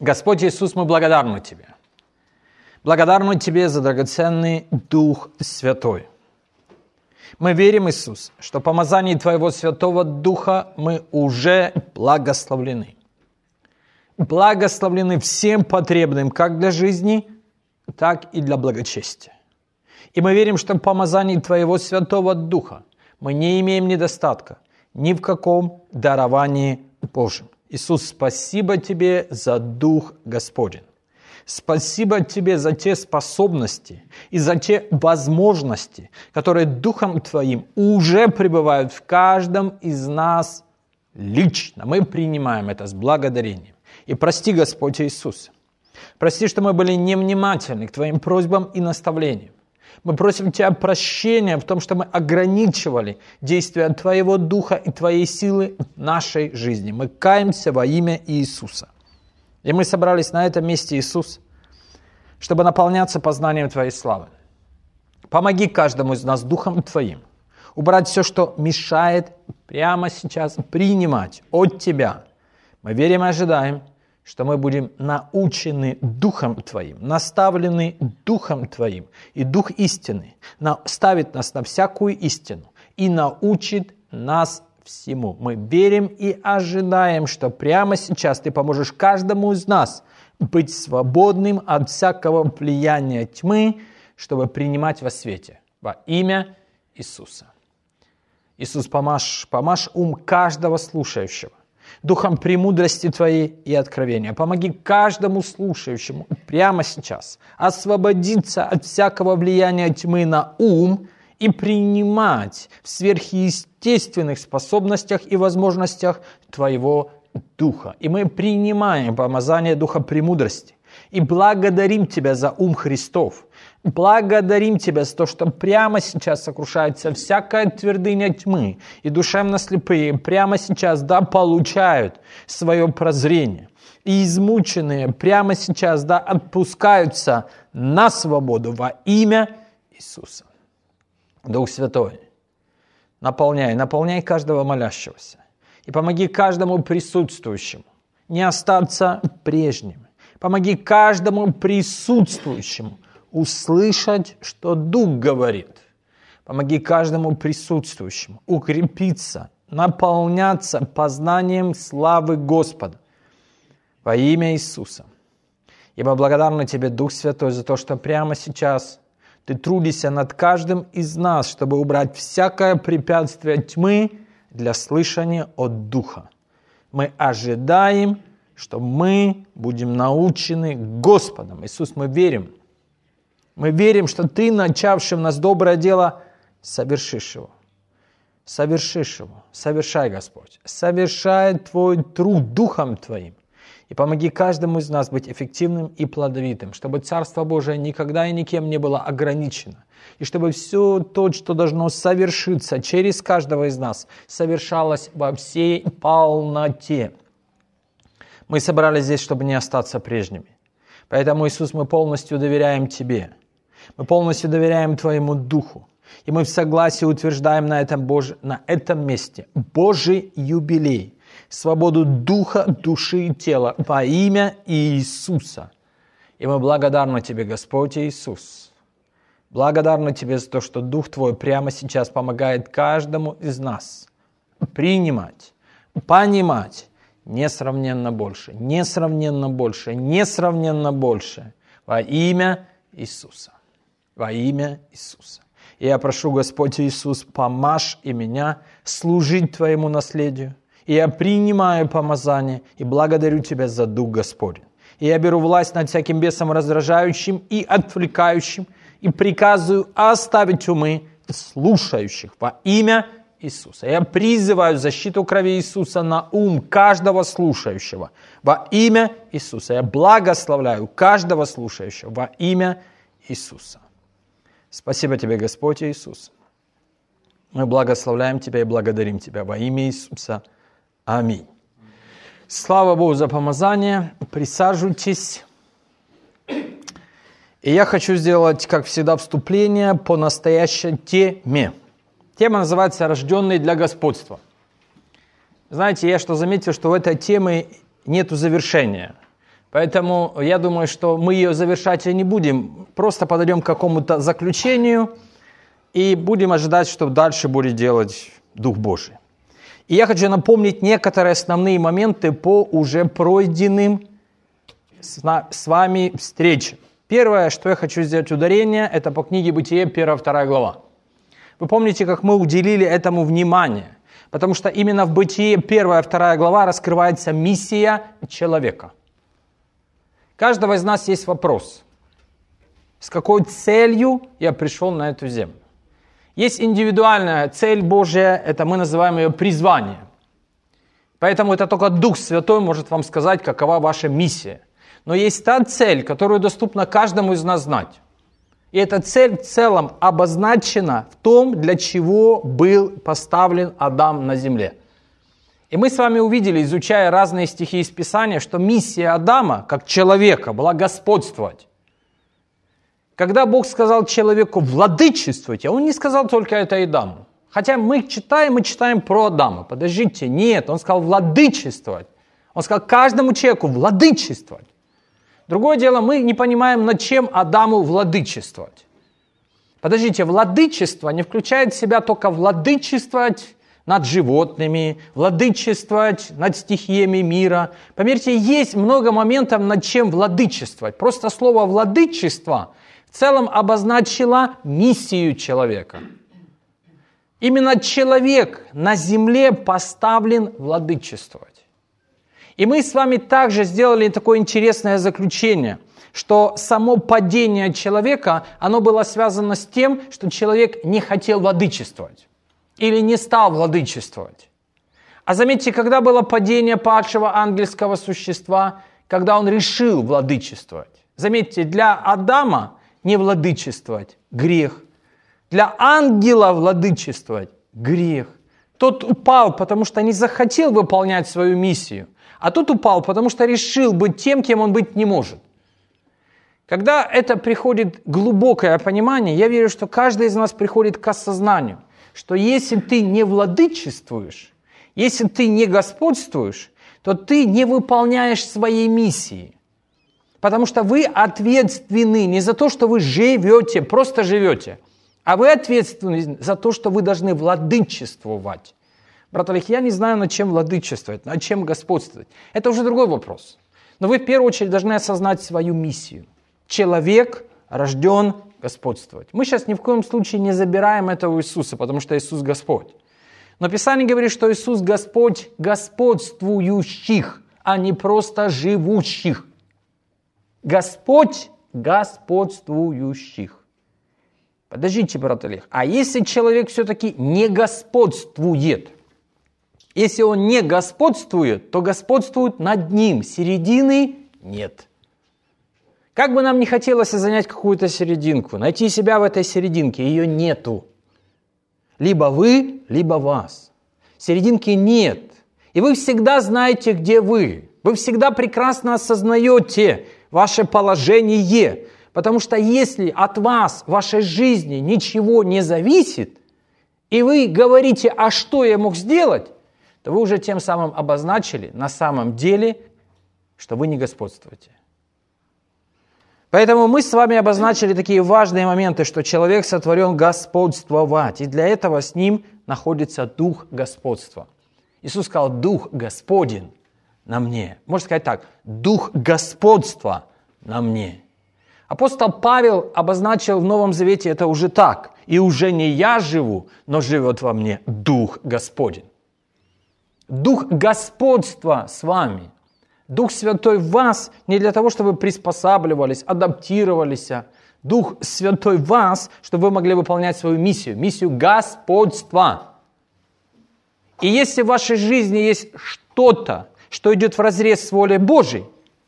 Господь Иисус, мы благодарны Тебе. Благодарны Тебе за драгоценный Дух Святой. Мы верим, Иисус, что в помазании Твоего Святого Духа мы уже благословлены. Благословлены всем потребным как для жизни, так и для благочестия. И мы верим, что в помазании Твоего Святого Духа мы не имеем недостатка ни в каком даровании Божьем. Иисус, спасибо Тебе за Дух Господень. Спасибо Тебе за те способности и за те возможности, которые Духом Твоим уже пребывают в каждом из нас лично. Мы принимаем это с благодарением. И прости, Господь Иисус, прости, что мы были невнимательны к Твоим просьбам и наставлениям. Мы просим Тебя прощения в том, что мы ограничивали действия Твоего Духа и Твоей силы в нашей жизни. Мы каемся во имя Иисуса. И мы собрались на этом месте, Иисус, чтобы наполняться познанием Твоей славы. Помоги каждому из нас Духом Твоим убрать все, что мешает прямо сейчас принимать от Тебя. Мы верим и ожидаем, что мы будем научены Духом Твоим, наставлены Духом Твоим. И Дух истины ставит нас на всякую истину и научит нас всему. Мы верим и ожидаем, что прямо сейчас Ты поможешь каждому из нас быть свободным от всякого влияния тьмы, чтобы принимать во свете. Во имя Иисуса. Иисус, помажь ум каждого слушающего Духом премудрости Твоей и откровения. Помоги каждому слушающему прямо сейчас освободиться от всякого влияния тьмы на ум и принимать в сверхъестественных способностях и возможностях Твоего Духа. И мы принимаем помазание Духа премудрости и благодарим Тебя за ум Христов. Благодарим Тебя за то, что прямо сейчас сокрушается всякая твердыня тьмы, и душевно слепые прямо сейчас, получают свое прозрение. И измученные прямо сейчас, отпускаются на свободу во имя Иисуса. Дух Святой, наполняй каждого молящегося. И помоги каждому присутствующему не остаться прежним. Помоги каждому присутствующему услышать, что Дух говорит. Помоги каждому присутствующему укрепиться, наполняться познанием славы Господа во имя Иисуса. И мы благодарны Тебе, Дух Святой, за то, что прямо сейчас Ты трудишься над каждым из нас, чтобы убрать всякое препятствие тьмы для слышания от Духа. Мы ожидаем, что мы будем научены Господом. Иисус, мы верим. Мы верим, что Ты, начавший в нас доброе дело, совершишь его. Совершишь его. Совершай, Господь. Совершай Твой труд Духом Твоим. И помоги каждому из нас быть эффективным и плодовитым, чтобы Царство Божие никогда и никем не было ограничено. И чтобы все то, что должно совершиться через каждого из нас, совершалось во всей полноте. Мы собрались здесь, чтобы не остаться прежними. Поэтому, Иисус, мы полностью доверяем Тебе. Мы полностью доверяем Твоему Духу. И мы в согласии утверждаем на этом месте Божий юбилей, свободу духа, души и тела во имя Иисуса. И мы благодарны Тебе, Господь Иисус. Благодарны Тебе за то, что Дух Твой прямо сейчас помогает каждому из нас принимать, понимать несравненно больше, несравненно больше, несравненно больше во имя Иисуса. Во имя Иисуса. И я прошу, Господь Иисус, помажь и меня служить Твоему наследию. И я принимаю помазание и благодарю Тебя за Дух Господень. И я беру власть над всяким бесом раздражающим и отвлекающим, и приказываю оставить умы слушающих во имя Иисуса. Я призываю защиту крови Иисуса на ум каждого слушающего во имя Иисуса. Я благословляю каждого слушающего во имя Иисуса. Спасибо Тебе, Господь Иисус. Мы благословляем Тебя и благодарим Тебя во имя Иисуса. Аминь. Слава Богу за помазание. Присаживайтесь. И я хочу сделать, как всегда, вступление по настоящей теме. Тема называется «Рожденный для господства». Знаете, я заметил, что в этой теме нету завершения. Поэтому я думаю, что мы ее завершать и не будем. Просто подойдем к какому-то заключению и будем ожидать, что дальше будет делать Дух Божий. И я хочу напомнить некоторые основные моменты по уже пройденным с вами встречам. Первое, что я хочу сделать ударение, это по книге Бытие, 1-2 глава. Вы помните, как мы уделили этому внимание? Потому что именно в Бытие 1-2 глава раскрывается миссия человека. У каждого из нас есть вопрос. С какой целью я пришел на эту землю? Есть индивидуальная цель Божья, это мы называем ее призвание. Поэтому это только Дух Святой может вам сказать, какова ваша миссия. Но есть та цель, которую доступно каждому из нас знать. И эта цель в целом обозначена в том, для чего был поставлен Адам на земле. И мы с вами увидели, изучая разные стихи из Писания, что миссия Адама, как человека, была господствовать. Когда Бог сказал человеку «владычествуйте», Он не сказал только это Адаму. Хотя мы читаем про Адама. Подождите, нет, Он сказал «владычествовать». Он сказал каждому человеку «владычествовать». Другое дело, мы не понимаем, над чем Адаму владычествовать. Подождите, владычество не включает в себя только владычествовать над животными, владычествовать над стихиями мира. Поверьте, есть много моментов, над чем владычествовать. Просто слово «владычество» в целом обозначило миссию человека. Именно человек на земле поставлен владычествовать. И мы с вами также сделали такое интересное заключение, что само падение человека, оно было связано с тем, что человек не хотел владычествовать или не стал владычествовать. А заметьте, когда было падение падшего ангельского существа, когда он решил владычествовать. Заметьте, для Адама не владычествовать – грех. Для ангела владычествовать – грех. Тот упал, потому что не захотел выполнять свою миссию. А тот упал, потому что решил быть тем, кем он быть не может. Когда это приходит глубокое понимание, я верю, что каждый из нас приходит к осознанию, что если ты не владычествуешь, если ты не господствуешь, то ты не выполняешь своей миссии. Потому что вы ответственны не за то, что вы живете, просто живете, а вы ответственны за то, что вы должны владычествовать. Брат Олег, я не знаю, над чем владычествовать, над чем господствовать. Это уже другой вопрос. Но вы в первую очередь должны осознать свою миссию. Человек рожден господствовать. Мы сейчас ни в коем случае не забираем это у Иисуса, потому что Иисус Господь. Но Писание говорит, что Иисус Господь господствующих, а не просто живущих. Господь господствующих. Подождите, брат Олег, а если человек все-таки не господствует? Если он не господствует, то господствует над ним. Середины нет. Как бы нам ни хотелось занять какую-то серединку, найти себя в этой серединке, ее нету. Либо вы, либо вас. Серединки нет. И вы всегда знаете, где вы. Вы всегда прекрасно осознаете ваше положение. Потому что если от вас, в вашей жизни ничего не зависит, и вы говорите, а что я мог сделать, то вы уже тем самым обозначили на самом деле, что вы не господствуете. Поэтому мы с вами обозначили такие важные моменты, что человек сотворен господствовать, и для этого с ним находится Дух господства. Иисус сказал, Дух Господень на мне. Можно сказать так, Дух господства на мне. Апостол Павел обозначил в Новом Завете это уже так. И уже не я живу, но живет во мне Дух Господень. Дух господства с вами. Дух Святой в вас не для того, чтобы вы приспосабливались, адаптировались. Дух Святой в вас, чтобы вы могли выполнять свою миссию. Миссию господства. И если в вашей жизни есть что-то, что идет вразрез с волей Божией,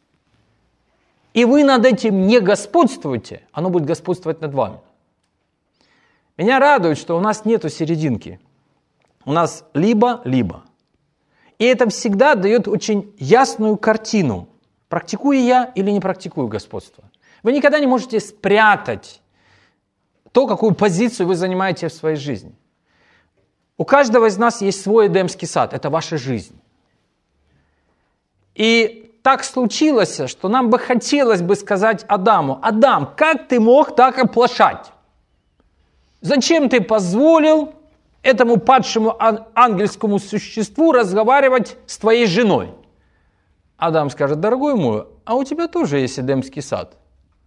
и вы над этим не господствуете, оно будет господствовать над вами. Меня радует, что у нас нету серединки. У нас либо-либо. И это всегда дает очень ясную картину, практикую я или не практикую господство. Вы никогда не можете спрятать то, какую позицию вы занимаете в своей жизни. У каждого из нас есть свой Эдемский сад, это ваша жизнь. И так случилось, что нам бы хотелось бы сказать Адаму: Адам, как ты мог так оплошать? Зачем ты позволил этому падшему ангельскому существу разговаривать с твоей женой? Адам скажет: дорогой мой, а у тебя тоже есть Эдемский сад.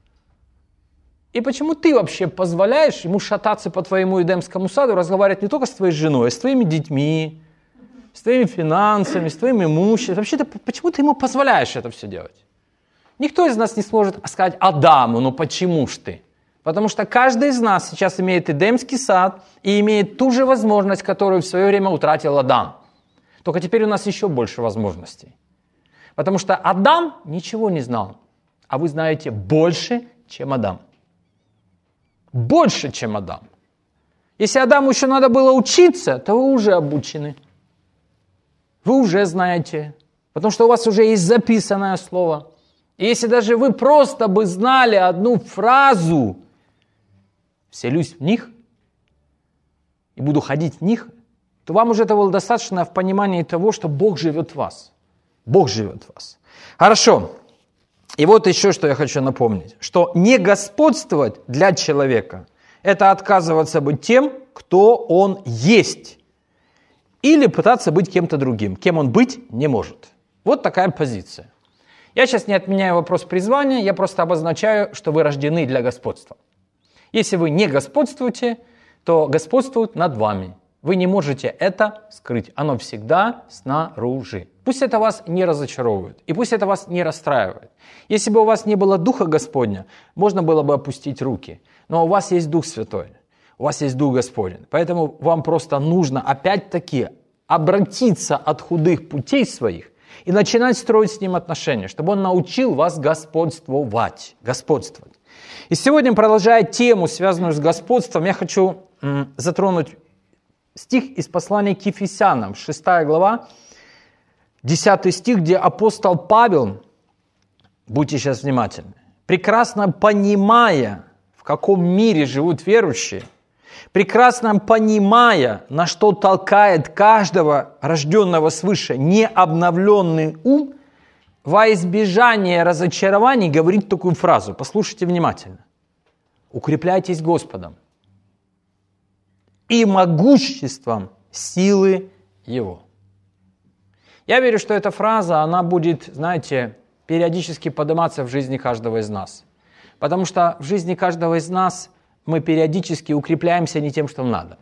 И почему ты вообще позволяешь ему шататься по твоему Эдемскому саду, разговаривать не только с твоей женой, а с твоими детьми, с твоими финансами, с твоим имуществом? Вообще-то, почему ты ему позволяешь это все делать? Никто из нас не сможет сказать Адаму: ну почему ж ты? Потому что каждый из нас сейчас имеет Эдемский сад и имеет ту же возможность, которую в свое время утратил Адам. Только теперь у нас еще больше возможностей. Потому что Адам ничего не знал, а вы знаете больше, чем Адам. Больше, чем Адам. Если Адаму еще надо было учиться, то вы уже обучены. Вы уже знаете, потому что у вас уже есть записанное слово. И если даже вы просто бы знали одну фразу: «Вселюсь в них и буду ходить в них», то вам уже этого достаточно в понимании того, что Бог живет в вас. Бог живет в вас. Хорошо. И вот еще что я хочу напомнить, что не господствовать для человека – это отказываться быть тем, кто он есть, или пытаться быть кем-то другим, кем он быть не может. Вот такая позиция. Я сейчас не отменяю вопрос призвания, я просто обозначаю, что вы рождены для господства. Если вы не господствуете, то господствуют над вами. Вы не можете это скрыть, оно всегда снаружи. Пусть это вас не разочаровывает, и пусть это вас не расстраивает. Если бы у вас не было Духа Господня, можно было бы опустить руки. Но у вас есть Дух Святой, у вас есть Дух Господень. Поэтому вам просто нужно опять-таки обратиться от худых путей своих и начинать строить с Ним отношения, чтобы Он научил вас господствовать. И сегодня, продолжая тему, связанную с господством, я хочу затронуть стих из послания к Ефесянам, 6 глава, 10 стих, где апостол Павел, будьте сейчас внимательны, прекрасно понимая, в каком мире живут верующие, прекрасно понимая, на что толкает каждого рожденного свыше необновленный ум, во избежание разочарований говорит такую фразу. Послушайте внимательно. «Укрепляйтесь Господом и могуществом силы Его». Я верю, что эта фраза, она будет, знаете, периодически подниматься в жизни каждого из нас. Потому что в жизни каждого из нас мы периодически укрепляемся не тем, что надо.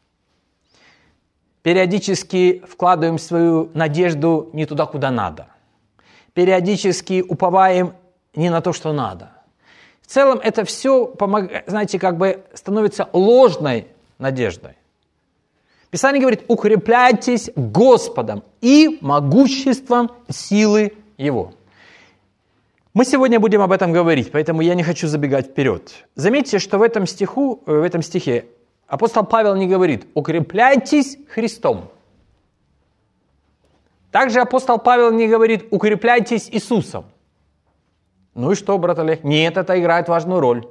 Периодически вкладываем свою надежду не туда, куда надо. Периодически уповаем не на то, что надо. В целом это все, знаете, как бы становится ложной надеждой. Писание говорит: укрепляйтесь Господом и могуществом силы Его. Мы сегодня будем об этом говорить, поэтому я не хочу забегать вперед. Заметьте, что в этом стихе апостол Павел не говорит: укрепляйтесь Христом. Также апостол Павел не говорит: укрепляйтесь Иисусом. Ну и что, брат Олег? Нет, это играет важную роль.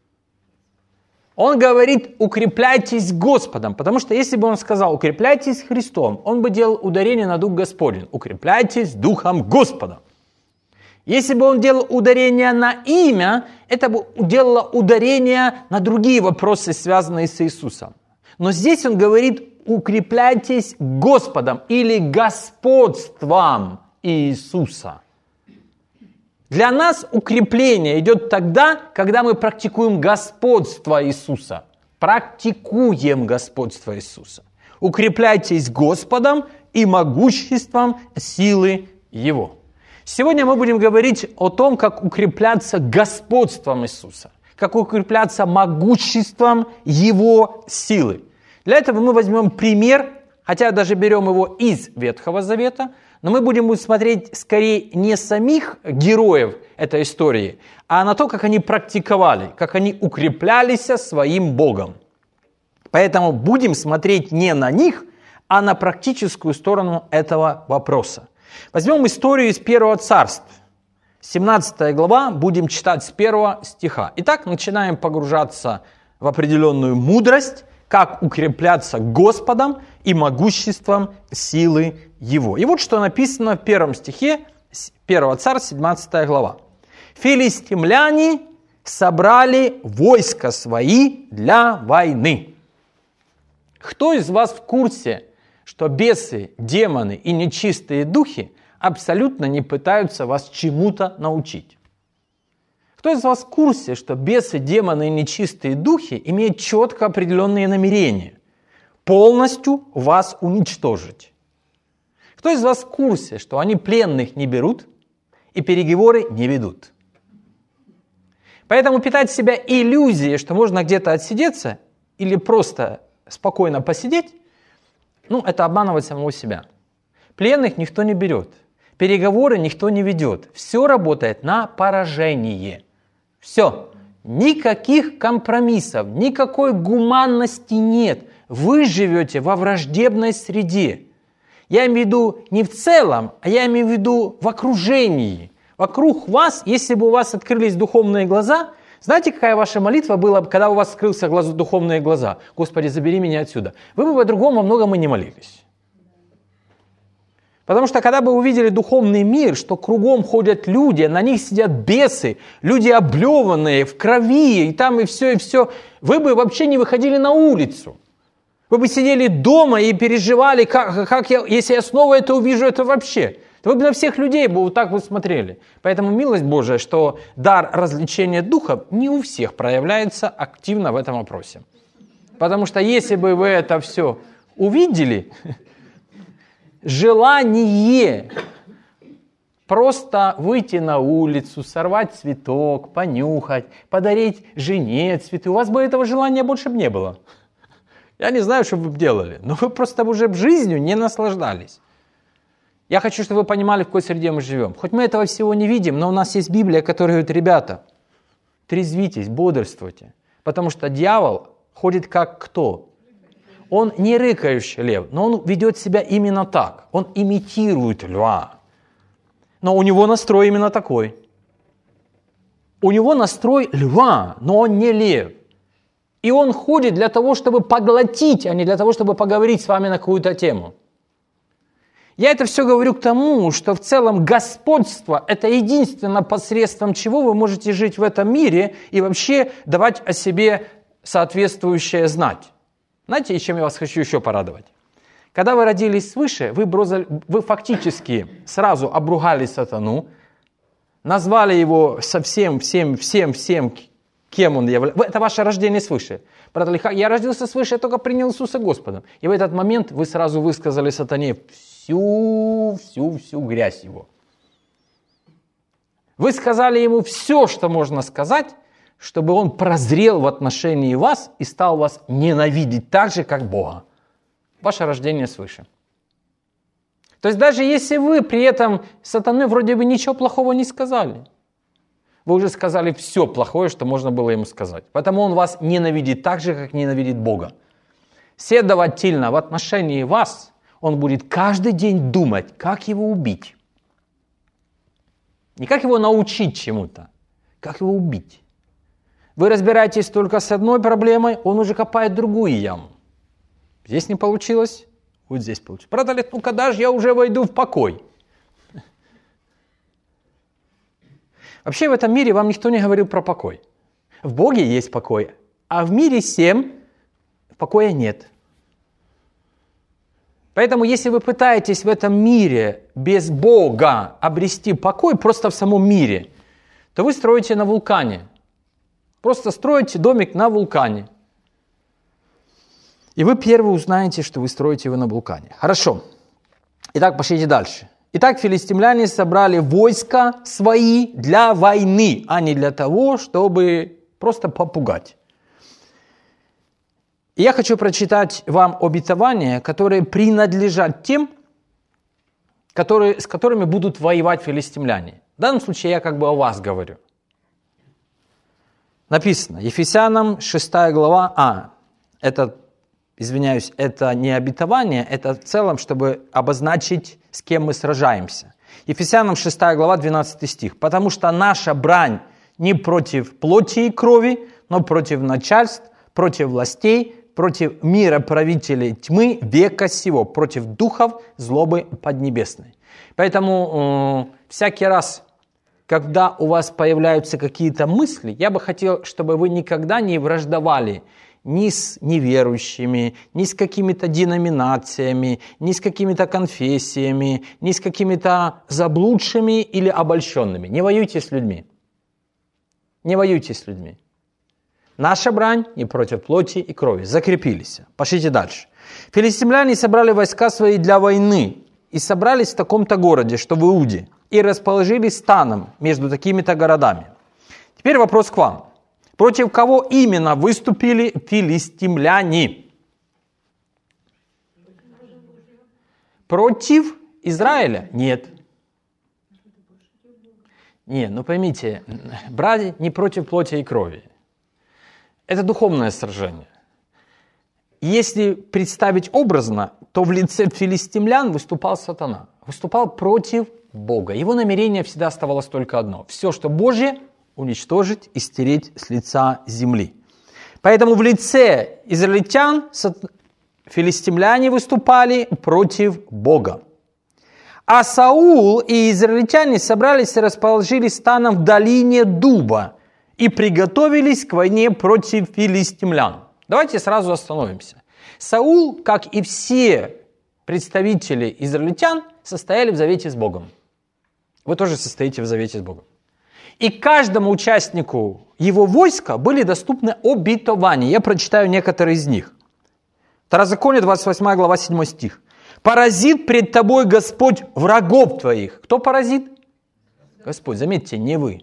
Он говорит: укрепляйтесь Господом, потому что если бы он сказал: укрепляйтесь Христом, он бы делал ударение на Дух Господень. Укрепляйтесь Духом Господа. Если бы он делал ударение на имя, это бы делало ударение на другие вопросы, связанные с Иисусом. Но здесь он говорит: укрепляйтесь Господом или господством Иисуса. Для нас укрепление идет тогда, когда мы практикуем господство Иисуса. Практикуем господство Иисуса. Укрепляйтесь Господом и могуществом силы Его. Сегодня мы будем говорить о том, как укрепляться господством Иисуса, как укрепляться могуществом Его силы. Для этого мы возьмем пример, хотя даже берем его из Ветхого Завета, но мы будем смотреть скорее не самих героев этой истории, а на то, как они практиковали, как они укреплялись своим Богом. Поэтому будем смотреть не на них, а на практическую сторону этого вопроса. Возьмем историю из Первого Царства. 17 глава, будем читать с 1 стиха. Итак, начинаем погружаться в определенную мудрость, как укрепляться Господом и могуществом силы Его. И вот что написано в 1 стихе 1 Царств, 17 глава. Филистимляне собрали войска свои для войны. Кто из вас в курсе, что бесы, демоны и нечистые духи абсолютно не пытаются вас чему-то научить? Кто из вас в курсе, что бесы, демоны и нечистые духи имеют четко определенные намерения? Полностью вас уничтожить. Кто из вас в курсе, что они пленных не берут и переговоры не ведут? Поэтому питать себя иллюзией, что можно где-то отсидеться или просто спокойно посидеть, это обманывать самого себя. Пленных никто не берет, переговоры никто не ведет. Все работает на поражение. Все. Никаких компромиссов, никакой гуманности нет. Вы живете во враждебной среде. Я имею в виду не в целом, а я имею в виду в окружении. Вокруг вас, если бы у вас открылись духовные глаза, знаете, какая ваша молитва была, когда у вас открылся духовные глаза? Господи, забери меня отсюда. Вы бы по-другому многом и не молились. Потому что когда бы увидели духовный мир, что кругом ходят люди, на них сидят бесы, люди облеванные, в крови, и там и все, вы бы вообще не выходили на улицу. Вы бы сидели дома и переживали, если я снова это увижу, это вообще. Вы бы на всех людей бы вот так вот смотрели. Поэтому милость Божия, что дар развлечения духа не у всех проявляется активно в этом вопросе. Потому что если бы вы это все увидели, желание просто выйти на улицу, сорвать цветок, понюхать, подарить жене цветы, у вас бы этого желания больше бы не было. Я не знаю, что вы бы делали, но вы просто уже жизнью не наслаждались. Я хочу, чтобы вы понимали, в какой среде мы живем. Хоть мы этого всего не видим, но у нас есть Библия, которая говорит: ребята, трезвитесь, бодрствуйте. Потому что дьявол ходит как кто? Он не рыкающий лев, но он ведет себя именно так. Он имитирует льва. Но у него настрой именно такой. У него настрой льва, но он не лев. И он ходит для того, чтобы поглотить, а не для того, чтобы поговорить с вами на какую-то тему. Я это все говорю к тому, что в целом господство – это единственное посредством чего вы можете жить в этом мире и вообще давать о себе соответствующее знать. Знаете, чем я вас хочу еще порадовать? Когда вы родились свыше, вы фактически сразу обругали сатану, назвали его совсем всем, кем он является. Это ваше рождение свыше. Я родился свыше, я только принял Иисуса Господом. И в этот момент вы сразу высказали сатане всю грязь его. Вы сказали ему все, что можно сказать, чтобы он прозрел в отношении вас и стал вас ненавидеть так же, как Бога. Ваше рождение свыше. То есть даже если вы при этом сатане вроде бы ничего плохого не сказали, вы уже сказали все плохое, что можно было ему сказать. Поэтому он вас ненавидит так же, как ненавидит Бога. Следовательно, в отношении вас он будет каждый день думать, как его убить. Не как его научить чему-то, как его убить. Вы разбираетесь только с одной проблемой, он уже копает другую яму. Здесь не получилось, вот здесь получилось. Брат Олег, когда же я уже войду в покой? Вообще в этом мире вам никто не говорил про покой. В Боге есть покой, а в мире всем покоя нет. Поэтому если вы пытаетесь в этом мире без Бога обрести покой просто в самом мире, то вы строите на вулкане. Просто строите домик на вулкане. И вы первые узнаете, что вы строите его на вулкане. Хорошо. Итак, пошлите дальше. Итак, филистимляне собрали войска свои для войны, а не для того, чтобы просто попугать. И я хочу прочитать вам обетования, которые принадлежат тем, с которыми будут воевать филистимляне. В данном случае я как бы о вас говорю. Написано, Ефесянам 6 глава, это не обетование, это в целом, чтобы обозначить, с кем мы сражаемся. Ефесянам 6 глава, 12 стих. «Потому что наша брань не против плоти и крови, но против начальств, против властей, против мира правителей тьмы века сего, против духов злобы поднебесной». Поэтому всякий раз, когда у вас появляются какие-то мысли, я бы хотел, чтобы вы никогда не враждовали ни с неверующими, ни с какими-то деноминациями, ни с какими-то конфессиями, ни с какими-то заблудшими или обольщенными. Не воюйте с людьми. Не воюйте с людьми. Наша брань не против плоти и крови. Закрепились. Пошлите дальше. Филистимляне собрали войска свои для войны и собрались в таком-то городе, что в Иуде, и расположились станом между такими-то городами. Теперь вопрос к вам. Против кого именно выступили филистимляне? Против Израиля? Нет. Нет, ну поймите, брать не против плоти и крови. Это духовное сражение. Если представить образно, то в лице филистимлян выступал сатана. Выступал против Бога. Его намерение всегда оставалось только одно. Все, что Божье, уничтожить и стереть с лица земли. Поэтому в лице израильтян филистимляне выступали против Бога. А Саул и израильтяне собрались и расположились станом в долине Дуба и приготовились к войне против филистимлян. Давайте сразу остановимся. Саул, как и все представители израильтян, состояли в завете с Богом. Вы тоже состоите в завете с Богом. И каждому участнику его войска были доступны обетования. Я прочитаю некоторые из них. Второзаконие, 28 глава, 7 стих. «Поразит пред тобой Господь врагов твоих». Кто поразит? Господь, заметьте, не вы.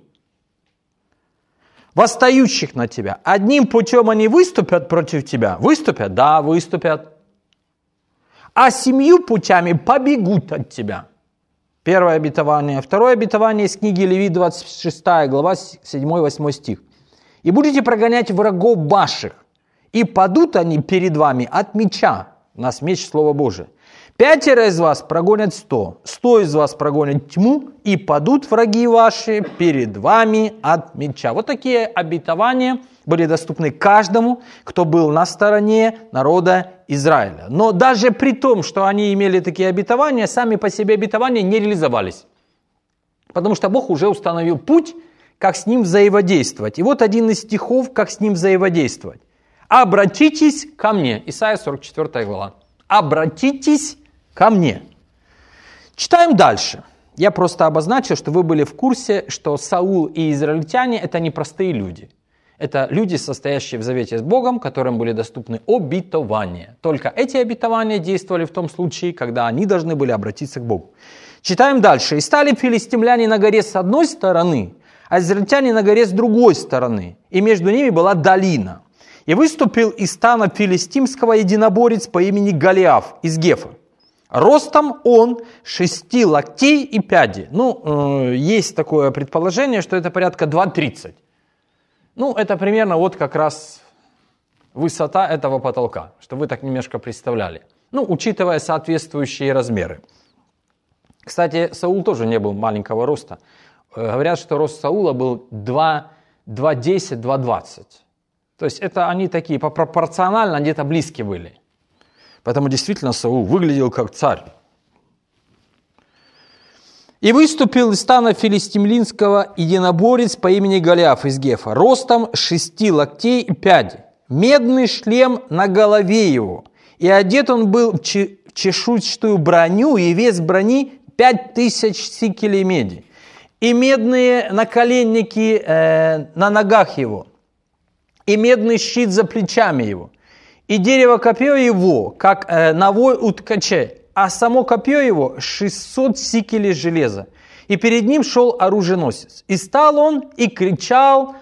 «Восстающих на тебя. Одним путем они выступят против тебя». Выступят? Да, выступят. «А 7 путями побегут от тебя». Первое обетование. Второе обетование из книги Левит, 26 глава, 7-8 стих. «И будете прогонять врагов ваших, и падут они перед вами от меча». У нас меч, Слово Божие. 5 из вас прогонят 100, 100 из вас прогонят тьму, и падут враги ваши перед вами от меча. Вот такие обетования были доступны каждому, кто был на стороне народа Израиля. Но даже при том, что они имели такие обетования, сами по себе обетования не реализовались. Потому что Бог уже установил путь, как с ним взаимодействовать. И вот один из стихов, как с ним взаимодействовать. «Обратитесь ко мне». Исайя 44 глава. «Обратитесь ко мне». Читаем дальше. Я просто обозначил, что вы были в курсе, что Саул и израильтяне – это не простые люди. Это люди, состоящие в завете с Богом, которым были доступны обетования. Только эти обетования действовали в том случае, когда они должны были обратиться к Богу. Читаем дальше. «И стали филистимляне на горе с одной стороны, а израильтяне на горе с другой стороны, и между ними была долина. И выступил из стана филистимского единоборец по имени Голиаф из Гефа. Ростом он 6 локтей и пяди». Есть такое предположение, что это порядка 2,30. Это примерно вот как раз высота этого потолка, чтобы вы так немножко представляли. Учитывая соответствующие размеры. Кстати, Саул тоже не был маленького роста. Говорят, что рост Саула был 2,10, 2,20. То есть это они такие пропорционально где-то близкие были. Поэтому действительно Саул выглядел как царь. «И выступил из стана филистимлинского единоборец по имени Голиаф из Гефа, ростом 6 локтей и пяди, медный шлем на голове его, и одет он был в чешуйчатую броню, и вес брони 5000 сикелей меди, и медные наколенники на ногах его, и медный щит за плечами его, и дерево копье его, как навой у ткачей, а само копье его 600 сикелей железа. И перед ним шел оруженосец. И стал он и кричал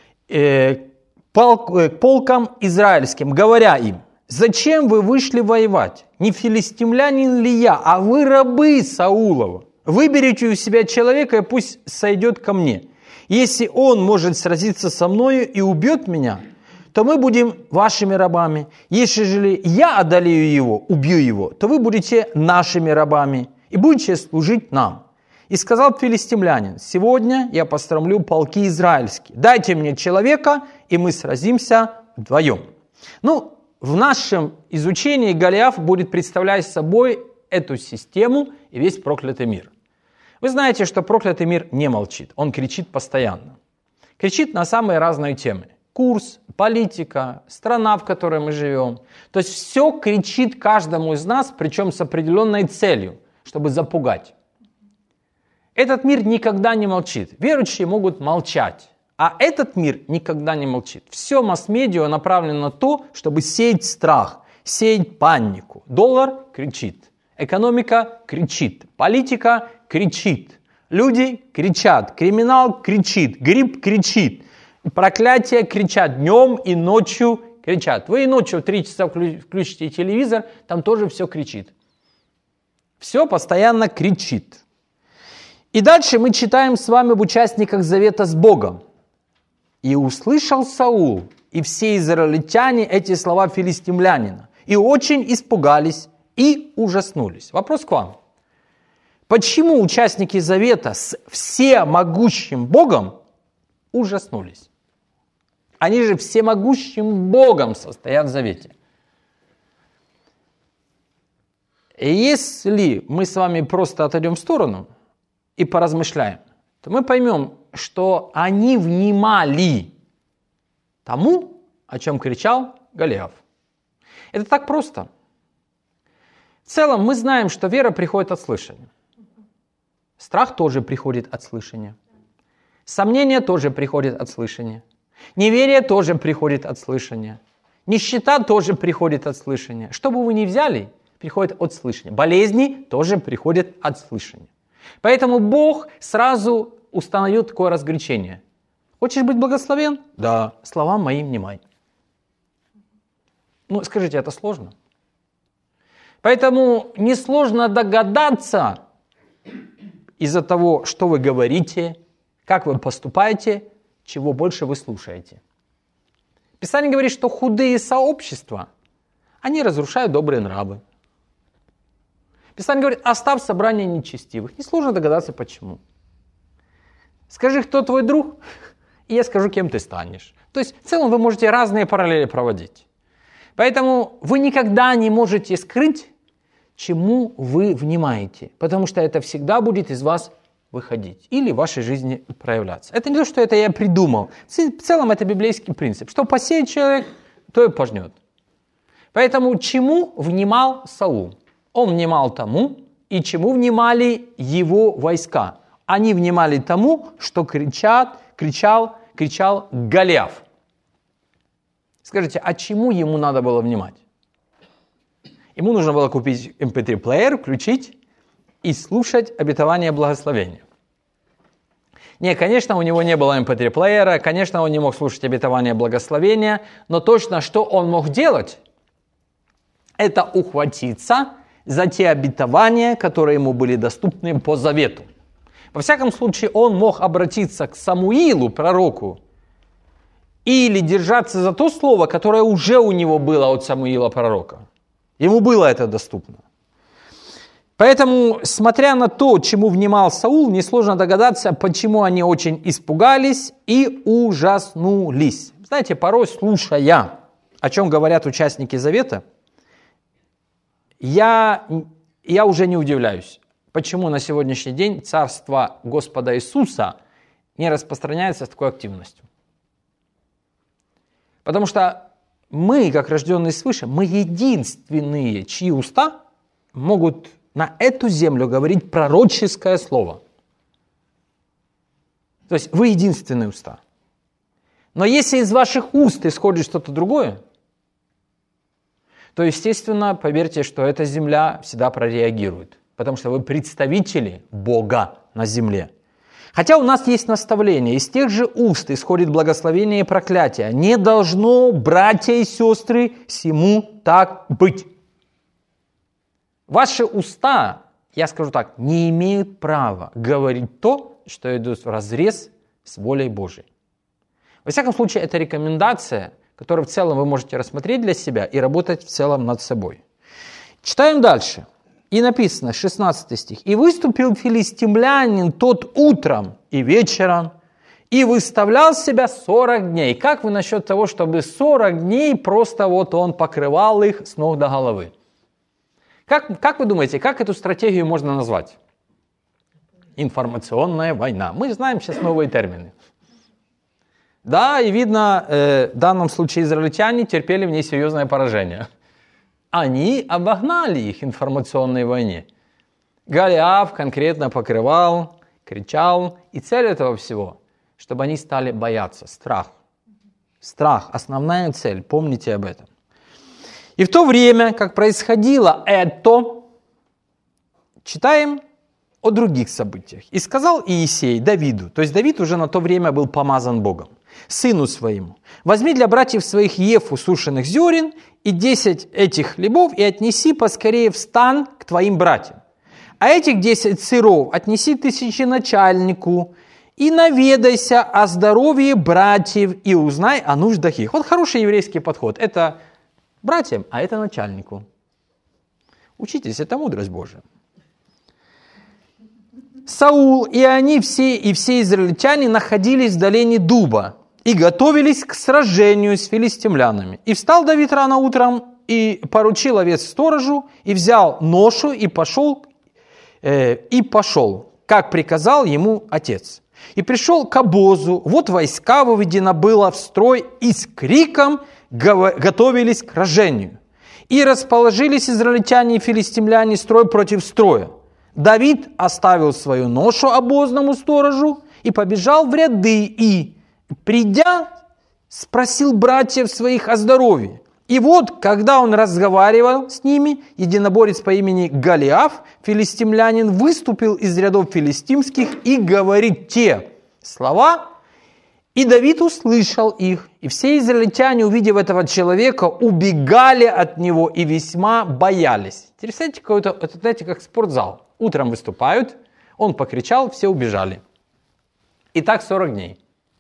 полкам израильским, говоря им: «Зачем вы вышли воевать? Не филистимлянин ли я, а вы рабы Саулова? Выберите у себя человека, и пусть сойдет ко мне. Если он может сразиться со мною и убьет меня, то мы будем вашими рабами. Если же я одолею его, убью его, то вы будете нашими рабами и будете служить нам». И сказал филистимлянин: «Сегодня я посрамлю полки израильские. Дайте мне человека, и мы сразимся вдвоем». В нашем изучении Голиаф будет представлять собой эту систему и весь проклятый мир. Вы знаете, что проклятый мир не молчит, он кричит постоянно. Кричит на самые разные темы. Курс, политика, страна, в которой мы живем. То есть все кричит каждому из нас, причем с определенной целью, чтобы запугать. Этот мир никогда не молчит. Верующие могут молчать, а этот мир никогда не молчит. Все масс-медиа направлено на то, чтобы сеять страх, сеять панику. Доллар кричит, экономика кричит, политика кричит, люди кричат, криминал кричит, грипп кричит, проклятия кричат, днем и ночью кричат. Вы и ночью в 3 часа включите телевизор, там тоже все кричит. Все постоянно кричит. И дальше мы читаем с вами об участниках завета с Богом. «И услышал Саул и все израильтяне эти слова филистимлянина, и очень испугались и ужаснулись». Вопрос к вам. Почему участники завета с всемогущим Богом ужаснулись? Они же всемогущим Богом состоят в завете. И если мы с вами просто отойдем в сторону и поразмышляем, то мы поймем, что они внимали тому, о чем кричал Голиаф. Это так просто. В целом мы знаем, что вера приходит от слышания. Страх тоже приходит от слышания. Сомнение тоже приходит от слышания. Неверие тоже приходит от слышания. Нищета тоже приходит от слышания. Что бы вы ни взяли, приходит от слышания. Болезни тоже приходят от слышания. Поэтому Бог сразу установил такое разгорячение. Хочешь быть благословен? Да. Словам моим внимай. Ну, скажите, это сложно? Поэтому несложно догадаться из-за того, что вы говорите, как вы поступаете, чего больше вы слушаете. Писание говорит, что худые сообщества, они разрушают добрые нравы. Писание говорит, оставь собрание нечестивых. Несложно догадаться, почему. Скажи, кто твой друг, и я скажу, кем ты станешь. То есть, в целом, вы можете разные параллели проводить. Поэтому вы никогда не можете скрыть, чему вы внимаете, потому что это всегда будет из вас выходить или в вашей жизни проявляться. Это не то, что это я придумал. В целом, это библейский принцип. Что посеет человек, то и пожнет. Поэтому чему внимал Саул? Он внимал тому, и чему внимали его войска. Они внимали тому, что кричал Голиаф. Скажите, а чему ему надо было внимать? Ему нужно было купить MP3-плеер, включить и слушать обетование благословения. Не, конечно, у него не было MP3-плеера, конечно, он не мог слушать обетование благословения, но точно, что он мог делать, это ухватиться за те обетования, которые ему были доступны по завету. Во всяком случае, он мог обратиться к Самуилу, пророку, или держаться за то слово, которое уже у него было от Самуила, пророка. Ему было это доступно. Поэтому, смотря на то, чему внимал Саул, несложно догадаться, почему они очень испугались и ужаснулись. Знаете, порой, слушая, о чем говорят участники завета, я уже не удивляюсь, почему на сегодняшний день царство Господа Иисуса не распространяется с такой активностью. Потому что мы, как рожденные свыше, мы единственные, чьи уста могут на эту землю говорить пророческое слово. То есть вы единственные уста. Но если из ваших уст исходит что-то другое, то, естественно, поверьте, что эта земля всегда прореагирует. Потому что вы представители Бога на земле. Хотя у нас есть наставление, из тех же уст исходит благословение и проклятие. Не должно, братья и сестры, сему так быть. Ваши уста, я скажу так, не имеют права говорить то, что идет вразрез с волей Божией. Во всяком случае, это рекомендация, которую в целом вы можете рассмотреть для себя и работать в целом над собой. Читаем дальше. И написано, 16 стих. «И выступил филистимлянин тот утром и вечером, и выставлял себя 40 дней». Как вы насчет того, чтобы 40 дней просто вот он покрывал их с ног до головы? Как вы думаете, как эту стратегию можно назвать? Информационная война. Мы знаем сейчас новые термины. Да, и видно, в данном случае израильтяне терпели в ней серьезное поражение. Они обогнали их в информационной войне. Голиаф конкретно покрывал, кричал. И цель этого всего, чтобы они стали бояться. Страх. Страх. Основная цель. Помните об этом. И в то время, как происходило это, читаем о других событиях. «И сказал Иисей Давиду», то есть Давид уже на то время был помазан Богом, сыну своему: «Возьми для братьев своих ефу сушеных зерен и 10 этих хлебов, и отнеси поскорее в стан к твоим братьям. А этих 10 сыров отнеси тысяченачальнику, и наведайся о здоровье братьев, и узнай о нуждах их». Вот хороший еврейский подход. Это братьям, а это начальнику. Учитесь, это мудрость Божия. Саул и они все, и все израильтяне находились в долине Дуба и готовились к сражению с филистимлянами. И встал Давид рано утром, и поручил овец сторожу, и взял ношу, и пошел, как приказал ему отец. И пришел к обозу, вот войска выведено было в строй, и с криком готовились к сражению. И расположились израильтяне и филистимляне строй против строя. Давид оставил свою ношу обозному сторожу и побежал в ряды, и, придя, спросил братьев своих о здоровье. И вот, когда он разговаривал с ними, единоборец по имени Голиаф, филистимлянин, выступил из рядов филистимских и говорит те слова, и Давид услышал их. И все израильтяне, увидев этого человека, убегали от него и весьма боялись. Представляете, это, знаете, как спортзал. Утром выступают, он покричал, все убежали. И так 40 дней.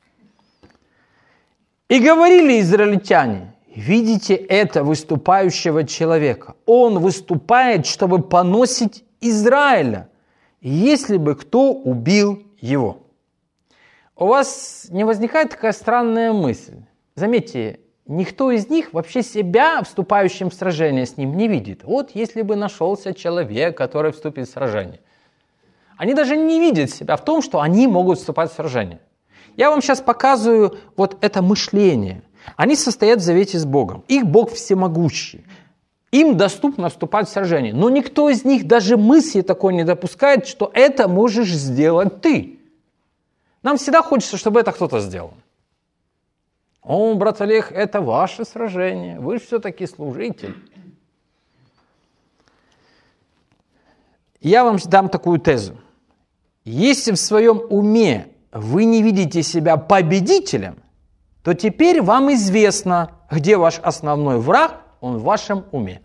И говорили израильтяне: видите это выступающего человека? Он выступает, чтобы поносить Израиля, если бы кто убил его. У вас не возникает такая странная мысль? Заметьте, никто из них вообще себя, вступающим в сражение с ним, не видит. Вот если бы нашелся человек, который вступит в сражение. Они даже не видят себя в том, что они могут вступать в сражение. Я вам сейчас показываю вот это мышление. Они состоят в завете с Богом. Их Бог всемогущий. Им доступно вступать в сражение. Но никто из них даже мысли такой не допускает, что это можешь сделать ты. Нам всегда хочется, чтобы это кто-то сделал. О, брат Олег, это ваше сражение. Вы же все-таки служитель. Я вам дам такую тезу. Если в своем уме вы не видите себя победителем, то теперь вам известно, где ваш основной враг, он в вашем уме.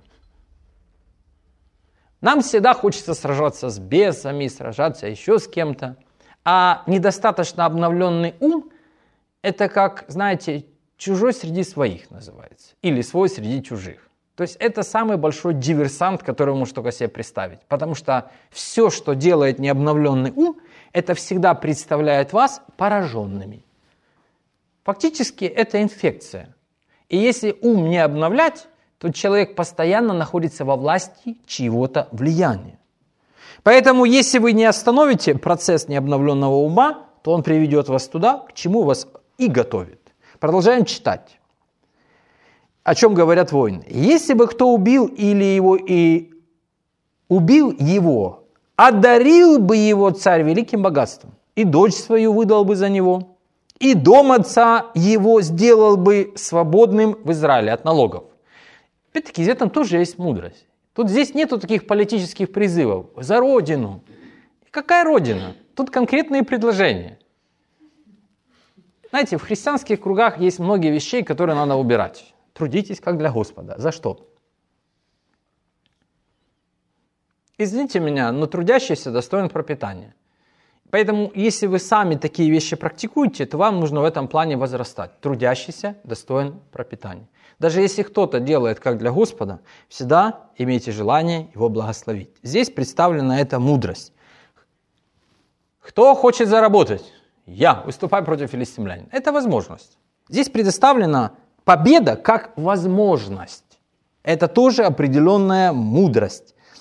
Нам всегда хочется сражаться с бесами, сражаться еще с кем-то. А недостаточно обновленный ум – это как, знаете, чужой среди своих называется. Или свой среди чужих. То есть это самый большой диверсант, который вы можете только себе представить. Потому что все, что делает необновленный ум, это всегда представляет вас пораженными. Фактически это инфекция. И если ум не обновлять, то человек постоянно находится во власти чьего-то влияния. Поэтому, если вы не остановите процесс необновленного ума, то он приведет вас туда, к чему вас и готовит. Продолжаем читать. О чем говорят воины. Если бы кто убил его, одарил бы его царь великим богатством, и дочь свою выдал бы за него, и дом отца его сделал бы свободным в Израиле от налогов. Опять-таки, в этом тоже есть мудрость. Тут здесь нету таких политических призывов. За Родину. Какая Родина? Тут конкретные предложения. Знаете, в христианских кругах есть многие вещей, которые надо убирать. Трудитесь как для Господа. За что? Извините меня, но трудящийся достоин пропитания. Поэтому, если вы сами такие вещи практикуете, то вам нужно в этом плане возрастать. Трудящийся достоин пропитания. Даже если кто-то делает как для Господа, всегда имейте желание его благословить. Здесь представлена эта мудрость. Кто хочет заработать? Я выступаю против филистимлян. Это возможность. Здесь предоставлена победа как возможность. Это тоже определенная мудрость.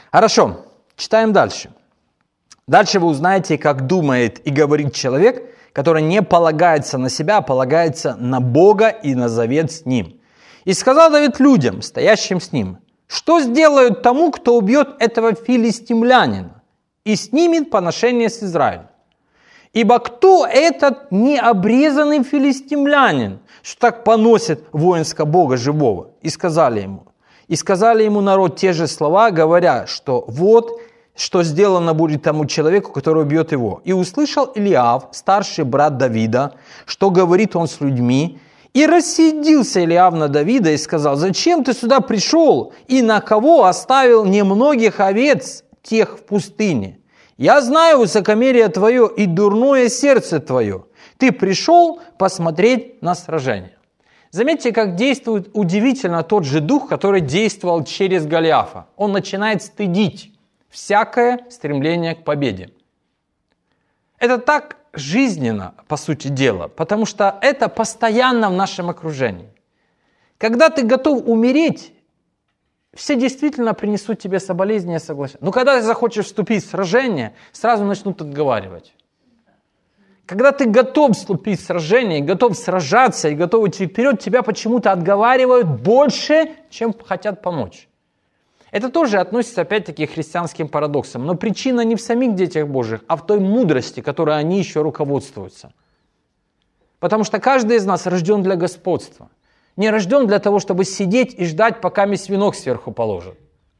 Хорошо, читаем дальше. Дальше вы узнаете, как думает и говорит человек, который не полагается на себя, а полагается на Бога и на завет с Ним. «И сказал Давид людям, стоящим с ним, что сделают тому, кто убьет этого филистимлянина и снимет поношение с Израиля? Ибо кто этот необрезанный филистимлянин, что так поносит воинска Бога живого?» И сказали ему народ те же слова, говоря, что вот что сделано будет тому человеку, который убьет его. И услышал Илиав, старший брат Давида, что говорит он с людьми, и рассердился Илиав на Давида и сказал: «Зачем ты сюда пришел, и на кого оставил немногих овец тех в пустыне? Я знаю высокомерие твое и дурное сердце твое. Ты пришел посмотреть на сражение». Заметьте, как действует удивительно тот же дух, который действовал через Голиафа. Он начинает стыдить всякое стремление к победе. Это так жизненно, по сути дела, потому что это постоянно в нашем окружении. Когда ты готов умереть, все действительно принесут тебе соболезнования и согласия. Но когда ты захочешь вступить в сражение, сразу начнут отговаривать. Когда ты готов вступить в сражение, готов сражаться и готов идти вперед, тебя почему-то отговаривают больше, чем хотят помочь. Это тоже относится, опять-таки, к христианским парадоксам. Но причина не в самих детях Божьих, а в той мудрости, которой они еще руководствуются. Потому что каждый из нас рожден для господства. Не рожден для того, чтобы сидеть и ждать, пока венок сверху положат.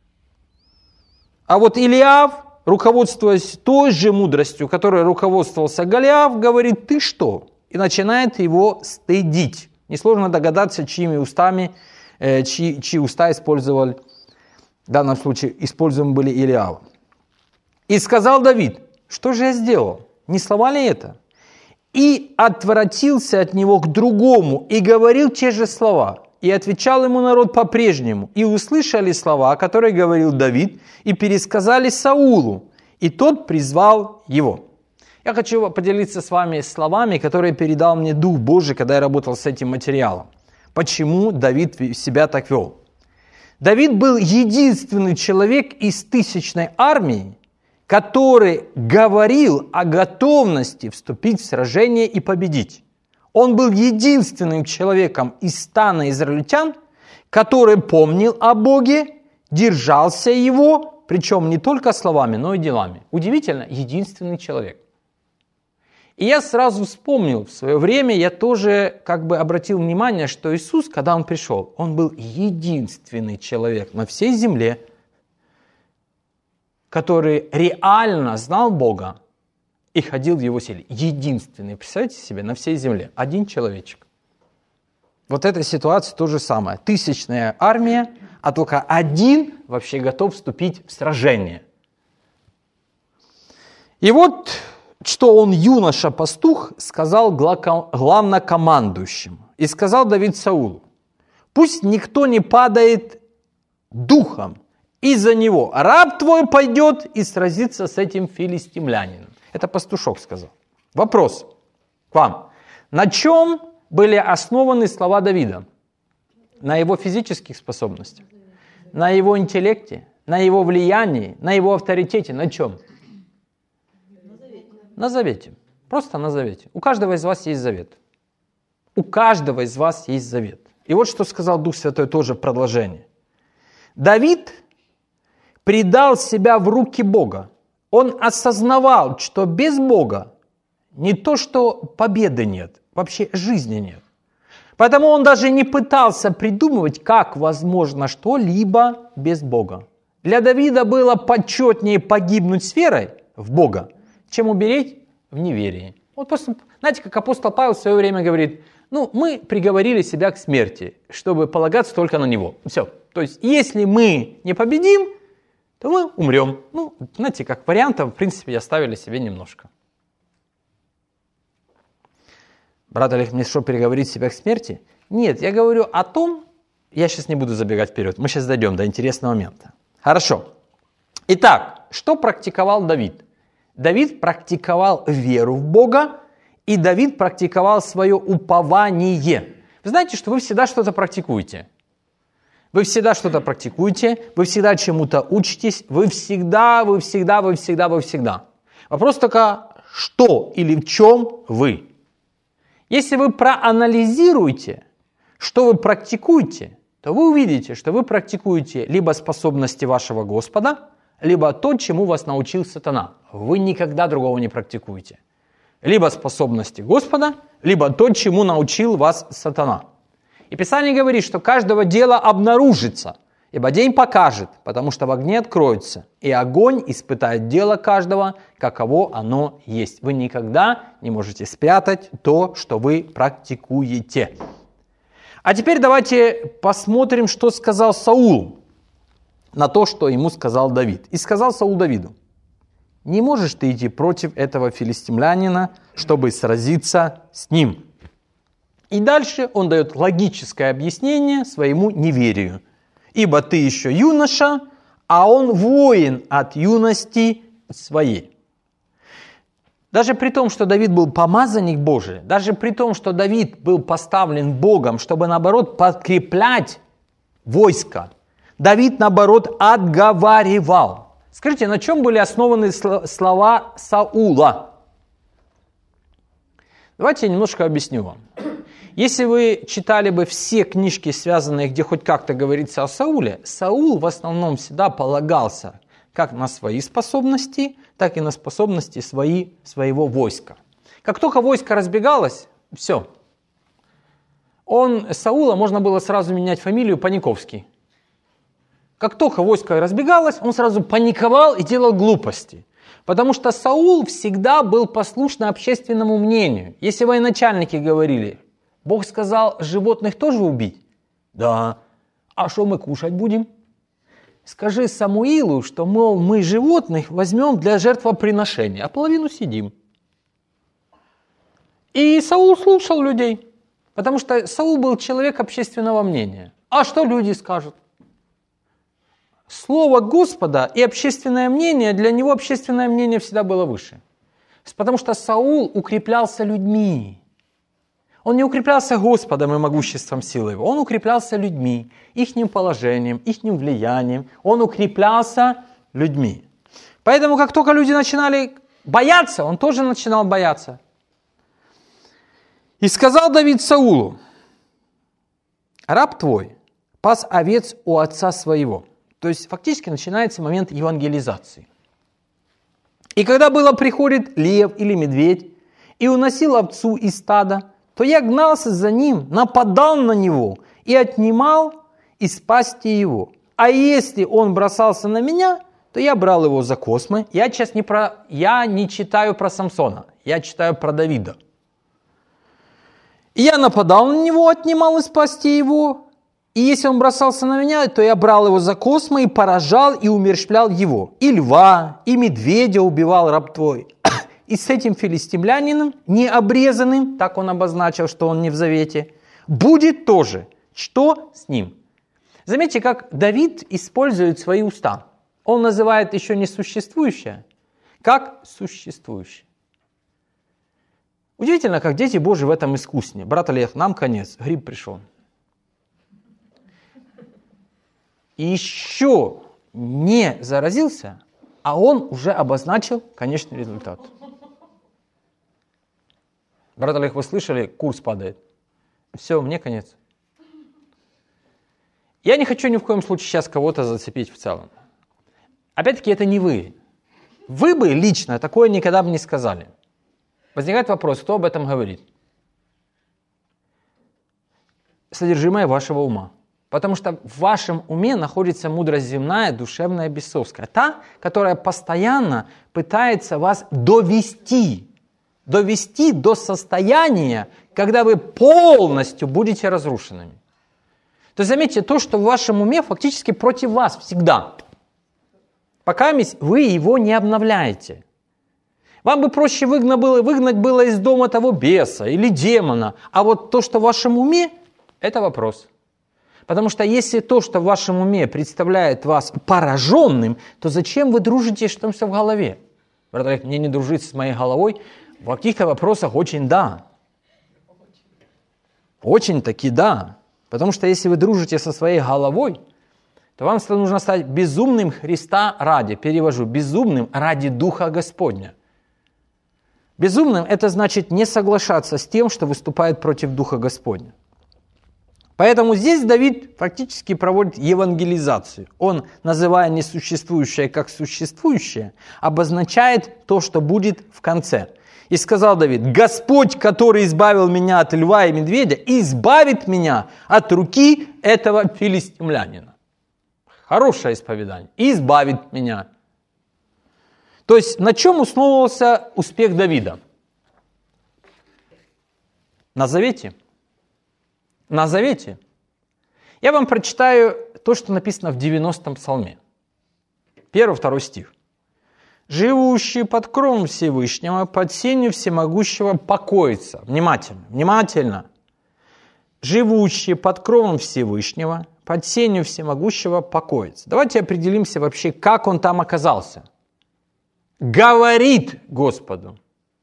А вот Илиав, руководствуясь той же мудростью, которой руководствовался Голиаф, говорит: «Ты что?» И начинает его стыдить. Несложно догадаться, чьи уста использовали. В данном случае используемы были Илиавом. «И сказал Давид: что же я сделал? Не слова ли это? И отвратился от него к другому, и говорил те же слова. И отвечал ему народ по-прежнему. И услышали слова, которые говорил Давид, и пересказали Саулу. И тот призвал его». Я хочу поделиться с вами словами, которые передал мне Дух Божий, когда я работал с этим материалом. Почему Давид себя так вел? Давид был единственный человек из 1000 армии, который говорил о готовности вступить в сражение и победить. Он был единственным человеком из стана израильтян, который помнил о Боге, держался его, причем не только словами, но и делами. Удивительно, единственный человек. И я сразу вспомнил, в свое время я тоже обратил внимание, что Иисус, когда Он пришел, Он был единственный человек на всей земле, который реально знал Бога и ходил в Его силе. Единственный, представьте себе, на всей земле. Один человечек. Вот эта ситуация то же самое. 1000 армия, а только один вообще готов вступить в сражение. И вот что он, юноша-пастух, сказал главнокомандующему. И сказал Давид Саулу: «Пусть никто не падает духом из-за него. Раб твой пойдет и сразится с этим филистимлянином». Это пастушок сказал. Вопрос к вам. На чем были основаны слова Давида? На его физических способностях? На его интеллекте? На его влиянии? На его авторитете? На чем? На завете. Просто на завете. У каждого из вас есть завет. У каждого из вас есть завет. И вот что сказал Дух Святой тоже в продолжении. Давид предал себя в руки Бога. Он осознавал, что без Бога не то, что победы нет, вообще жизни нет. Поэтому он даже не пытался придумывать, как возможно что-либо без Бога. Для Давида было почетнее погибнуть с верой в Бога, чем умереть в неверии. Вот просто, знаете, как апостол Павел в свое время говорит: мы приговорили себя к смерти, чтобы полагаться только на Него. Все. То есть, если мы не победим, то мы умрем. Знаете, как вариантов, в принципе, оставили себе немножко. Брат Олег, мне что, переговорить себя к смерти? Нет, я говорю о том, я сейчас не буду забегать вперед, мы сейчас дойдем до интересного момента. Хорошо. Итак, что практиковал Давид? Давид практиковал веру в Бога, и Давид практиковал свое упование. Вы знаете, что вы всегда что-то практикуете. Вы всегда что-то практикуете, вы всегда чему-то учитесь, вы всегда. Вопрос только, что или в чем вы. Если вы проанализируете, что вы практикуете, то вы увидите, что вы практикуете либо способности вашего Господа, либо то, чему вас научил сатана. Вы никогда другого не практикуете. Либо способности Господа, либо то, чему научил вас сатана. И Писание говорит, что каждого дела обнаружится, ибо день покажет, потому что в огне откроется, и огонь испытает дело каждого, каково оно есть. Вы никогда не можете спрятать то, что вы практикуете. А теперь давайте посмотрим, что сказал Саул на то, что ему сказал Давид. И сказал Саул Давиду: «Не можешь ты идти против этого филистимлянина, чтобы сразиться с ним». И дальше он дает логическое объяснение своему неверию. «Ибо ты еще юноша, а он воин от юности своей». Даже при том, что Давид был помазанник Божий, даже при том, что Давид был поставлен Богом, чтобы, наоборот, подкреплять войско, Давид, наоборот, отговаривал. Скажите, на чем были основаны слова Саула? Давайте я немножко объясню вам. Если вы читали бы все книжки, связанные, где хоть как-то говорится о Сауле, Саул в основном всегда полагался как на свои способности, так и на способности своего войска. Как только войско разбегалось, все. Саула можно было сразу менять фамилию Паниковский. Как только войско разбегалось, он сразу паниковал и делал глупости. Потому что Саул всегда был послушен общественному мнению. Если военачальники говорили: Бог сказал животных тоже убить? Да. А что мы кушать будем? Скажи Самуилу, что, мол, мы животных возьмем для жертвоприношения, а половину съедим. И Саул слушал людей, потому что Саул был человек общественного мнения. А что люди скажут? Слово Господа и общественное мнение, для него общественное мнение всегда было выше. Потому что Саул укреплялся людьми. Он не укреплялся Господом и могуществом силы его, он укреплялся людьми, ихним положением, ихним влиянием. Он укреплялся людьми. Поэтому, как только люди начинали бояться, он тоже начинал бояться. «И сказал Давид Саулу: раб твой пас овец у отца своего». То есть фактически начинается момент евангелизации. «И когда было приходит лев или медведь и уносил овцу из стада, то я гнался за ним, нападал на него и отнимал из пасти его. А если он бросался на меня, то я брал его за космы». Я не читаю про Самсона, я читаю про Давида. «И я нападал на него, отнимал из пасти его. И если он бросался на меня, то я брал его за космы и поражал и умерщвлял его. И льва, и медведя убивал раб твой. И с этим филистимлянином, необрезанным, так он обозначил, что он не в завете, будет тоже, что с ним». Заметьте, как Давид использует свои уста. Он называет еще не существующее, как существующее. Удивительно, как дети Божьи в этом искусны. Брат Олег, нам конец, гриб пришел. И еще не заразился, а он уже обозначил конечный результат. Брат Олег, вы слышали, курс падает. Все, мне конец. Я не хочу ни в коем случае сейчас кого-то зацепить в целом. Опять-таки, это не вы. Вы бы лично такое никогда бы не сказали. Возникает вопрос, кто об этом говорит? Содержимое вашего ума. Потому что в вашем уме находится мудрость земная, душевная, бесовская. Та, которая постоянно пытается вас довести до состояния, когда вы полностью будете разрушенными. То есть заметьте, то, что в вашем уме фактически против вас всегда. Пока вы его не обновляете. Вам бы проще выгнать было из дома того беса или демона. А вот то, что в вашем уме, это вопрос. Потому что если то, что в вашем уме представляет вас пораженным, то зачем вы дружите, что в голове? Брат Олег, мне не дружить с моей головой. В каких-то вопросах очень да. Очень таки да. Потому что если вы дружите со своей головой, то вам нужно стать безумным Христа ради. Перевожу, безумным ради Духа Господня. Безумным – это значит не соглашаться с тем, что выступает против Духа Господня. Поэтому здесь Давид фактически проводит евангелизацию. Он, называя несуществующее как существующее, обозначает то, что будет в конце. И сказал Давид: «Господь, который избавил меня от льва и медведя, избавит меня от руки этого филистимлянина». Хорошее исповедание. «Избавит меня». То есть на чем основывался успех Давида? На завете. На завете. Я вам прочитаю то, что написано в 90-м псалме. 1-2 стих. «Живущий под кровом Всевышнего, под сенью всемогущего покоится». Внимательно, внимательно. «Живущий под кровом Всевышнего, под сенью всемогущего покоится». Давайте определимся вообще, как он там оказался. Говорит Господу: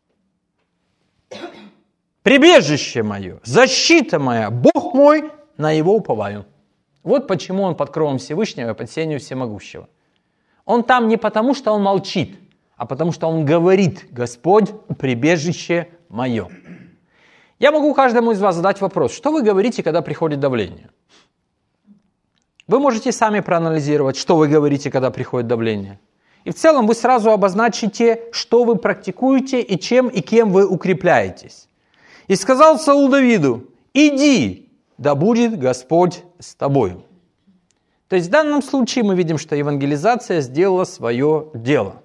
«Прибежище мое, защита моя, Бог мой, на Его уповаю». Вот почему он под кровом Всевышнего и под сенью всемогущего. Он там не потому, что он молчит, а потому, что он говорит: «Господь, прибежище мое». Я могу каждому из вас задать вопрос: что вы говорите, когда приходит давление? Вы можете сами проанализировать, что вы говорите, когда приходит давление. И в целом вы сразу обозначите, что вы практикуете и чем и кем вы укрепляетесь. «И сказал Саул Давиду: иди, да будет Господь с тобою». То есть в данном случае мы видим, что евангелизация сделала свое дело.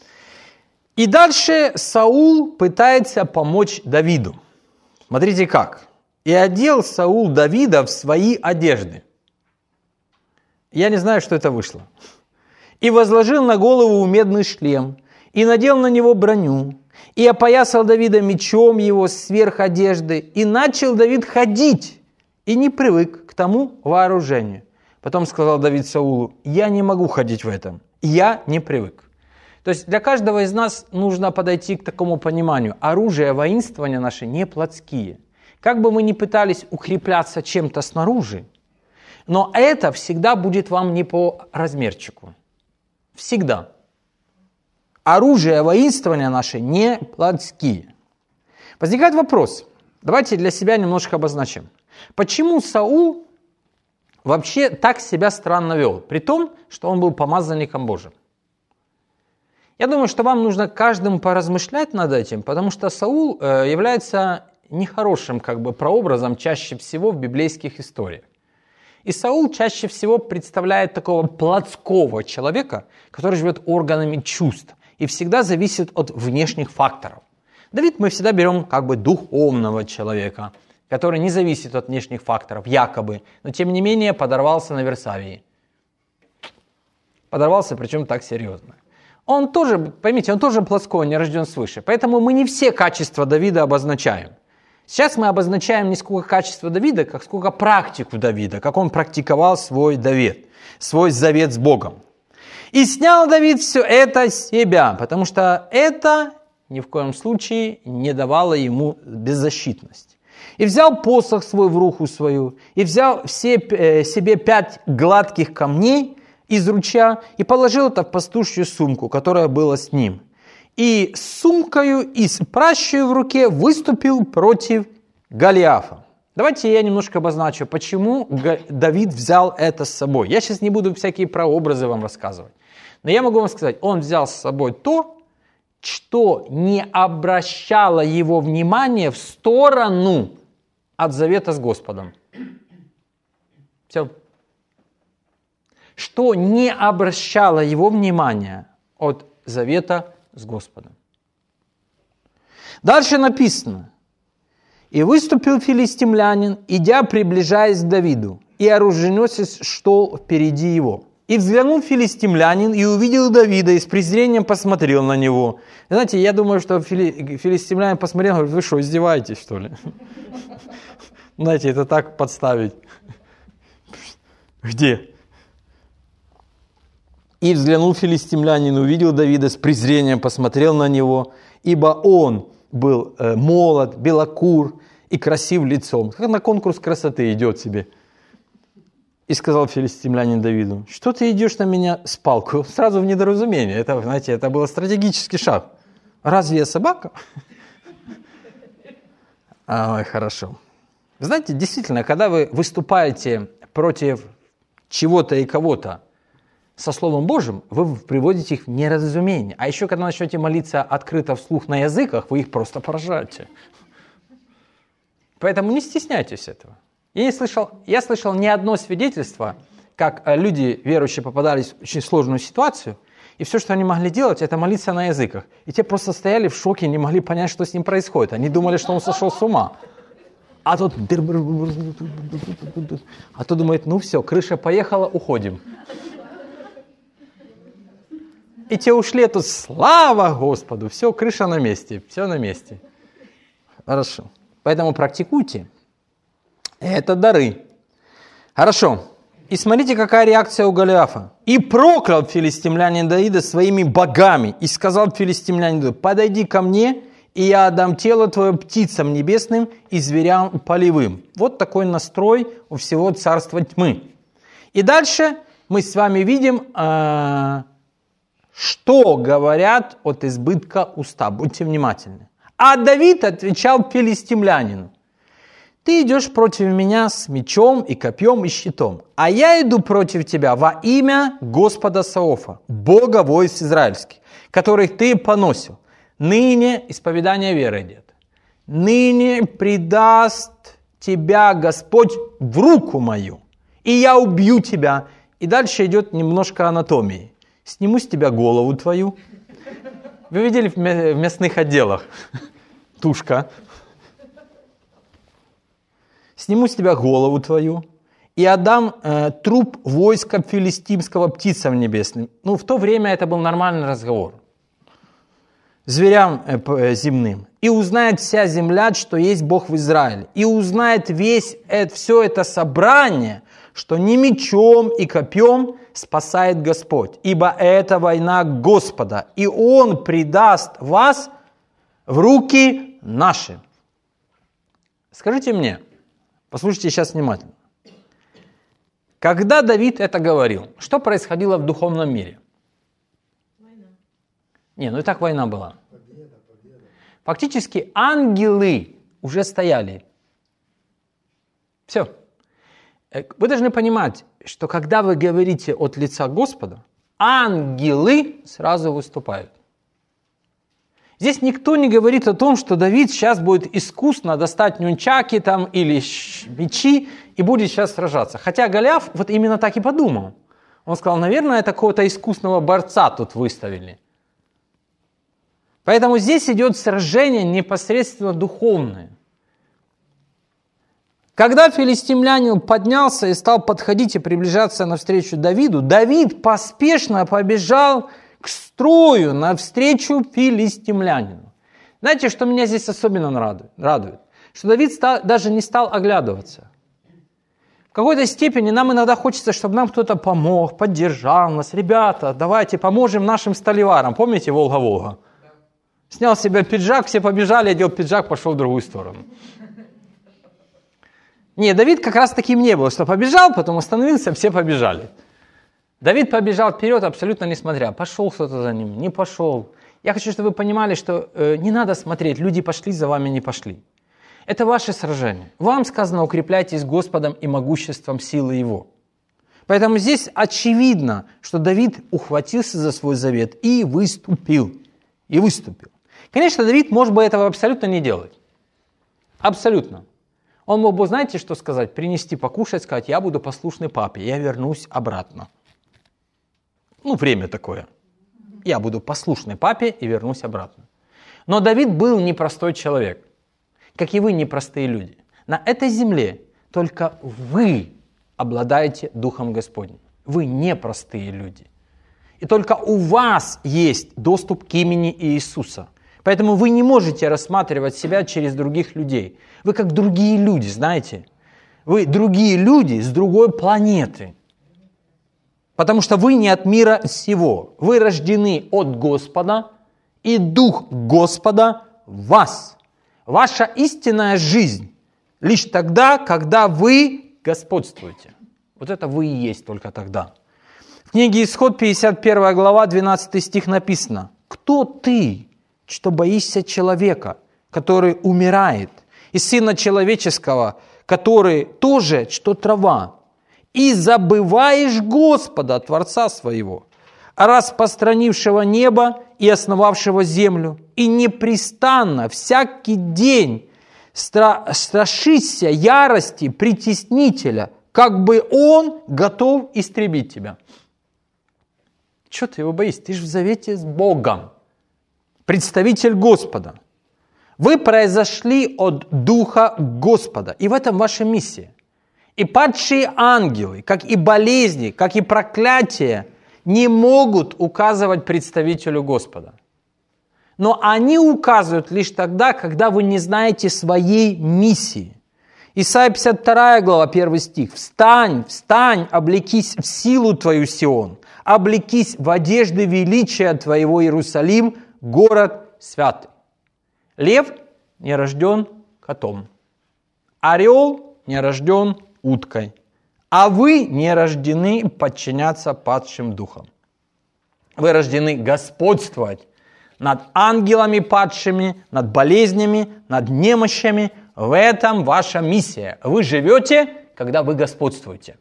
И дальше Саул пытается помочь Давиду. Смотрите как. «И одел Саул Давида в свои одежды». Я не знаю, что это вышло. «И возложил на голову медный шлем, и надел на него броню, и опоясал Давида мечом его сверх одежды, и начал Давид ходить, и не привык к тому вооружению. Потом сказал Давид Саулу: я не могу ходить в этом, я не привык». То есть для каждого из нас нужно подойти к такому пониманию. Оружие воинствования наши не плотские. Как бы мы ни пытались укрепляться чем-то снаружи, но это всегда будет вам не по размерчику. Всегда. Оружие воинствования наши не плотские. Возникает вопрос. Давайте для себя немножко обозначим. Почему Саул вообще так себя странно вел, при том, что он был помазанником Божьим? Я думаю, что вам нужно каждому поразмышлять над этим, потому что Саул является нехорошим прообразом чаще всего в библейских историях. И Саул чаще всего представляет такого плотского человека, который живет органами чувств и всегда зависит от внешних факторов. Давид мы всегда берем духовного человека, который не зависит от внешних факторов, якобы, но тем не менее подорвался на Версавии. Подорвался, причем так серьезно. Он тоже, поймите, он тоже плотской, не рожден свыше. Поэтому мы не все качества Давида обозначаем. Сейчас мы обозначаем не сколько качество Давида, как сколько практику Давида, как он практиковал свой завет с Богом. «И снял Давид все это с себя», потому что это ни в коем случае не давало ему беззащитность. «И взял посох свой в руку свою, и взял себе 5 гладких камней из ручья, и положил это в пастушью сумку, которая была с ним. И с сумкою и с пращей в руке выступил против Голиафа». Давайте я немножко обозначу, почему Давид взял это с собой. Я сейчас не буду всякие прообразы вам рассказывать. Но я могу вам сказать, он взял с собой то, что не обращало его внимание в сторону от завета с Господом. Все. Что не обращало его внимания от завета с Господом. Дальше написано: «И выступил филистимлянин, идя, приближаясь к Давиду, и оруженосец шел впереди его. И взглянул филистимлянин, и увидел Давида, и с презрением посмотрел на него». Знаете, я думаю, что филистимлянин посмотрел, говорит: вы что, издеваетесь, что ли? Знаете, это так подставить. Где? «И взглянул филистимлянин, увидел Давида, с презрением посмотрел на него, ибо он был молод, белокур и красив лицом». Как на конкурс красоты идет себе. И сказал филистимлянин Давиду: что ты идешь на меня с палкой? Сразу в недоразумение. Это, знаете, это был стратегический шаг. Разве я собака? Ой, хорошо. Знаете, действительно, когда вы выступаете против чего-то и кого-то со Словом Божьим, вы приводите их в неразумение. А еще, когда начнете молиться открыто вслух на языках, вы их просто поражаете. Поэтому не стесняйтесь этого. Я слышал не одно свидетельство, как люди верующие попадались в очень сложную ситуацию, и все, что они могли делать, это молиться на языках. И те просто стояли в шоке, не могли понять, что с ним происходит. Они думали, что он сошел с ума. А тут думает, ну все, крыша поехала, уходим. И те ушли, тут слава Господу, все, крыша на месте, все на месте. Хорошо. Поэтому практикуйте. Это дары. Хорошо. И смотрите, какая реакция у Голиафа. «И проклял филистимлянин Давида своими богами, и сказал филистимлянин Давиду: подойди ко мне, и я отдам тело твое птицам небесным и зверям полевым». Вот такой настрой у всего царства тьмы. И дальше мы с вами видим, что говорят от избытка уста. Будьте внимательны. А Давид отвечал филистимлянину: ты идешь против меня с мечом и копьем и щитом, а я иду против тебя во имя Господа Саофа, Бога войск израильских, которых ты поносил. Ныне исповедание веры идет. Ныне предаст тебя Господь в руку мою, и я убью тебя. И дальше идет немножко анатомии. Сниму с тебя голову твою. Вы видели в мясных отделах? Тушка. Сниму с тебя голову твою и отдам труп войска филистимского птицам небесным. Ну, в то время это был нормальный разговор. Зверям земным. И узнает вся земля, что есть Бог в Израиле. И узнает все это собрание, что не мечом и копьем спасает Господь. Ибо это война Господа, и Он предаст вас в руки наши. Скажите мне, послушайте сейчас внимательно. Когда Давид это говорил, что происходило в духовном мире? Война. Не, ну и так война была. Победа. Фактически ангелы уже стояли. Все. Вы должны понимать, что когда вы говорите от лица Господа, ангелы сразу выступают. Здесь никто не говорит о том, что Давид сейчас будет искусно достать нунчаки там или мечи и будет сейчас сражаться. Хотя Голиаф вот именно так и подумал. Он сказал, наверное, это какого-то искусного борца тут выставили. Поэтому здесь идет сражение непосредственно духовное. Когда филистимлянин поднялся и стал подходить и приближаться навстречу Давиду, Давид поспешно побежал к строю навстречу филистимлянину. Знаете, что меня здесь особенно радует? Что Давид даже не стал оглядываться. В какой-то степени нам иногда хочется, чтобы нам кто-то помог, поддержал нас. Ребята, давайте поможем нашим столеварам. Помните Волга-Волга? Снял с себя пиджак, все побежали, одел пиджак, пошел в другую сторону. Нет, Давид как раз таким не был, что побежал, потом остановился, все побежали. Давид побежал вперед, абсолютно не смотря, пошел кто-то за ним, не пошел. Я хочу, чтобы вы понимали, что не надо смотреть, люди пошли за вами, не пошли. Это ваше сражение. Вам сказано, укрепляйтесь Господом и могуществом силы Его. Поэтому здесь очевидно, что Давид ухватился за свой завет и выступил. Конечно, Давид мог бы этого абсолютно не делать. Абсолютно. Он мог бы, знаете, что сказать? Принести покушать, сказать, я буду послушный папе, я вернусь обратно. Ну, время такое. Я буду послушный папе и вернусь обратно. Но Давид был непростой человек, как и вы непростые люди. На этой земле только вы обладаете Духом Господним. Вы непростые люди. И только у вас есть доступ к имени Иисуса. Поэтому вы не можете рассматривать себя через других людей. Вы как другие люди, знаете. Вы другие люди с другой планеты. Потому что вы не от мира сего. Вы рождены от Господа, и Дух Господа в вас. Ваша истинная жизнь лишь тогда, когда вы господствуете. Вот это вы и есть только тогда. В книге Исход, 51 глава, 12 стих написано: «Кто ты, что боишься человека, который умирает, и Сына Человеческого, который тоже, что трава, и забываешь Господа, Творца своего, распространившего небо и основавшего землю, и непрестанно, всякий день страшишься ярости притеснителя, как бы он готов истребить тебя». Чего ты его боишься? Ты же в завете с Богом, представитель Господа. Вы произошли от Духа Господа, и в этом ваша миссия. И падшие ангелы, как и болезни, как и проклятия, не могут указывать представителю Господа. Но они указывают лишь тогда, когда вы не знаете своей миссии. Исайя 52 глава, 1 стих. «Встань, встань, облекись в силу твою, Сион, облекись в одежды величия твоего, Иерусалим, город святый». Лев не рожден котом, орел не рожден уткой, а вы не рождены подчиняться падшим духам. Вы рождены господствовать над ангелами падшими, над болезнями, над немощами. В этом ваша миссия. Вы живете, когда вы господствуете.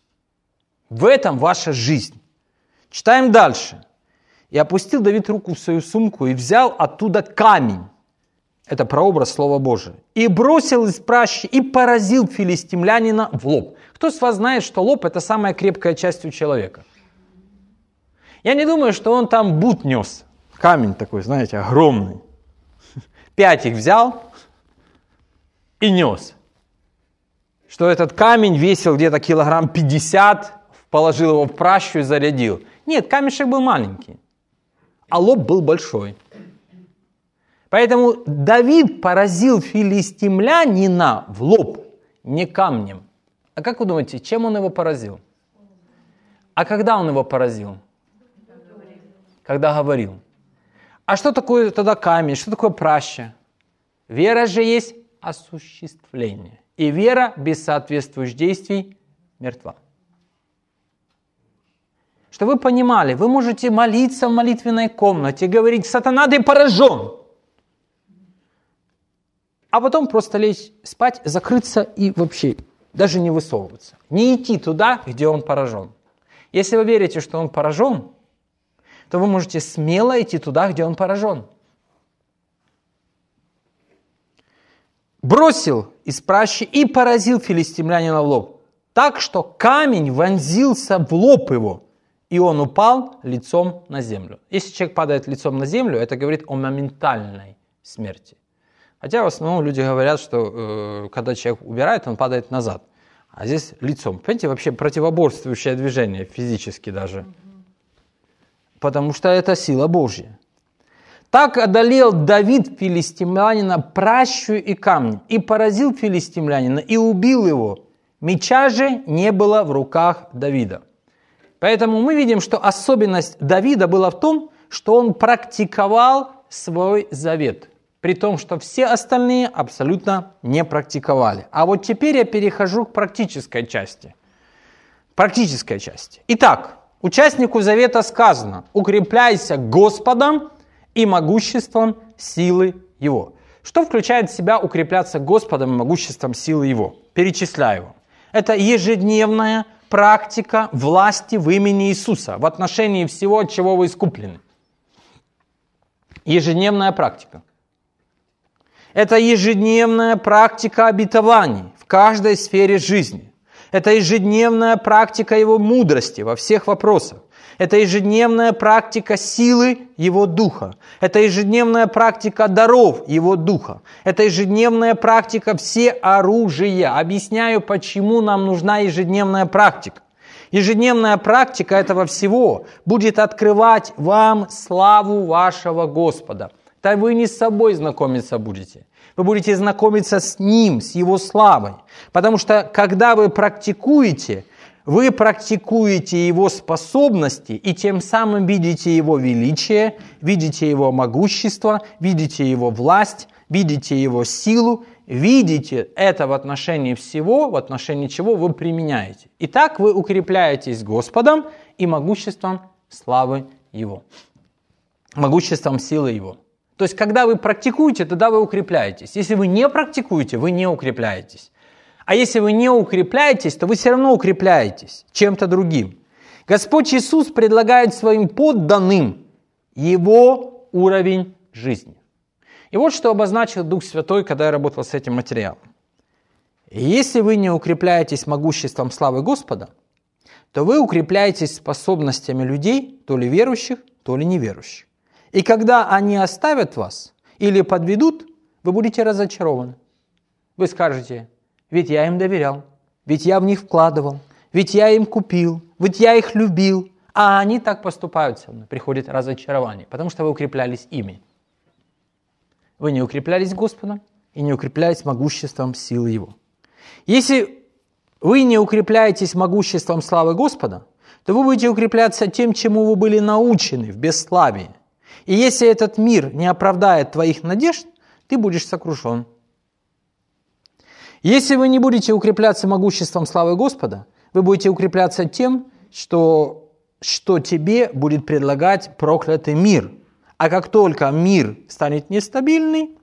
В этом ваша жизнь. Читаем дальше. «И опустил Давид руку в свою сумку и взял оттуда камень». Это прообраз Слова Божия. «И бросил из пращи, и поразил филистимлянина в лоб». Кто из вас знает, что лоб – это самая крепкая часть у человека? Я не думаю, что он там бут нес. Камень такой, знаете, огромный. 5 их взял и нес. Что этот камень весил где-то килограмм 50, положил его в пращу и зарядил. Нет, камешек был маленький, а лоб был большой. Поэтому Давид поразил филистимлянина в лоб, не камнем. А как вы думаете, чем он его поразил? А когда он его поразил? Когда говорил. А что такое тогда камень? Что такое праща? Вера же есть осуществление. И вера без соответствующих действий мертва. Что вы понимали, вы можете молиться в молитвенной комнате, говорить: «Сатана, ты поражен!» А потом просто лечь спать, закрыться и вообще даже не высовываться. Не идти туда, где он поражен. Если вы верите, что он поражен, то вы можете смело идти туда, где он поражен. Бросил из пращи и поразил филистимлянина в лоб, так что камень вонзился в лоб его, и он упал лицом на землю. Если человек падает лицом на землю, это говорит о моментальной смерти. Хотя в основном люди говорят, что когда человек умирает, он падает назад. А здесь лицом. Понимаете, вообще противоборствующее движение, физически даже. Потому что это сила Божья. Так одолел Давид филистимлянина пращью и камнем, и поразил филистимлянина, и убил его. Меча же не было в руках Давида. Поэтому мы видим, что особенность Давида была в том, что он практиковал свой завет, при том, что все остальные абсолютно не практиковали. А вот теперь я перехожу к практической части. Практической части. Итак, участнику завета сказано: «Укрепляйся Господом и могуществом силы Его». Что включает в себя укрепляться Господом и могуществом силы Его? Перечисляю его. Это ежедневная практика власти в имени Иисуса в отношении всего, от чего вы искуплены. Ежедневная практика. Это ежедневная практика обетований в каждой сфере жизни. Это ежедневная практика Его мудрости во всех вопросах. Это ежедневная практика силы Его Духа. Это ежедневная практика даров Его Духа. Это ежедневная практика всеоружия. Объясняю, почему нам нужна ежедневная практика. Ежедневная практика этого всего будет открывать вам славу вашего Господа. Да вы не с собой знакомиться будете. Вы будете знакомиться с Ним, с Его славой. Потому что, когда вы практикуете Его способности и тем самым видите Его величие, видите Его могущество, видите Его власть, видите Его силу, видите это в отношении всего, в отношении чего вы применяете. Итак, вы укрепляетесь Господом и могуществом славы Его. Могуществом силы Его. То есть, когда вы практикуете, тогда вы укрепляетесь. Если вы не практикуете, вы не укрепляетесь. А если вы не укрепляетесь, то вы все равно укрепляетесь чем-то другим. Господь Иисус предлагает своим подданным Его уровень жизни. И вот что обозначил Дух Святой, когда я работал с этим материалом. Если вы не укрепляетесь могуществом славы Господа, то вы укрепляетесь способностями людей, то ли верующих, то ли неверующих. И когда они оставят вас или подведут, вы будете разочарованы. Вы скажете: ведь я им доверял, ведь я в них вкладывал, ведь я им купил, ведь я их любил, а они так поступают со мной. Приходит разочарование, потому что вы укреплялись ими. Вы не укреплялись Господом и не укреплялись могуществом силы Его. Если вы не укрепляетесь могуществом славы Господа, то вы будете укрепляться тем, чему вы были научены в бесславии. И если этот мир не оправдает твоих надежд, ты будешь сокрушен. Если вы не будете укрепляться могуществом славы Господа, вы будете укрепляться тем, что тебе будет предлагать проклятый мир. А как только мир станет нестабильный,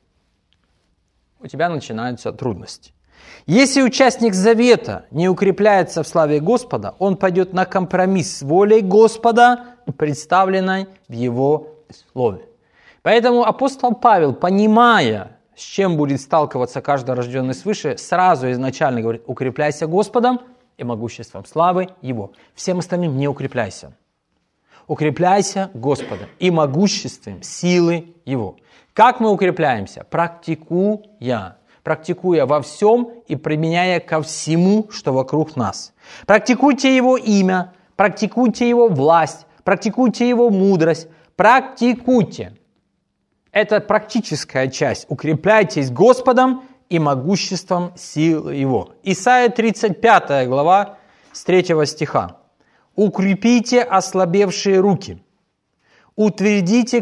у тебя начинаются трудности. Если участник завета не укрепляется в славе Господа, он пойдет на компромисс с волей Господа, представленной в Его Слове. Поэтому апостол Павел, понимая, с чем будет сталкиваться каждый рожденный свыше, сразу изначально говорит: укрепляйся Господом и могуществом славы Его. Всем остальным не укрепляйся. Укрепляйся Господом и могуществом силы Его. Как мы укрепляемся? Практикуя во всем и применяя ко всему, что вокруг нас. Практикуйте Его имя, практикуйте Его власть, практикуйте Его мудрость, практикуйте. Это практическая часть. Укрепляйтесь Господом и могуществом силы Его. Исайя 35 глава с 3 стиха. «Укрепите ослабевшие руки, утвердите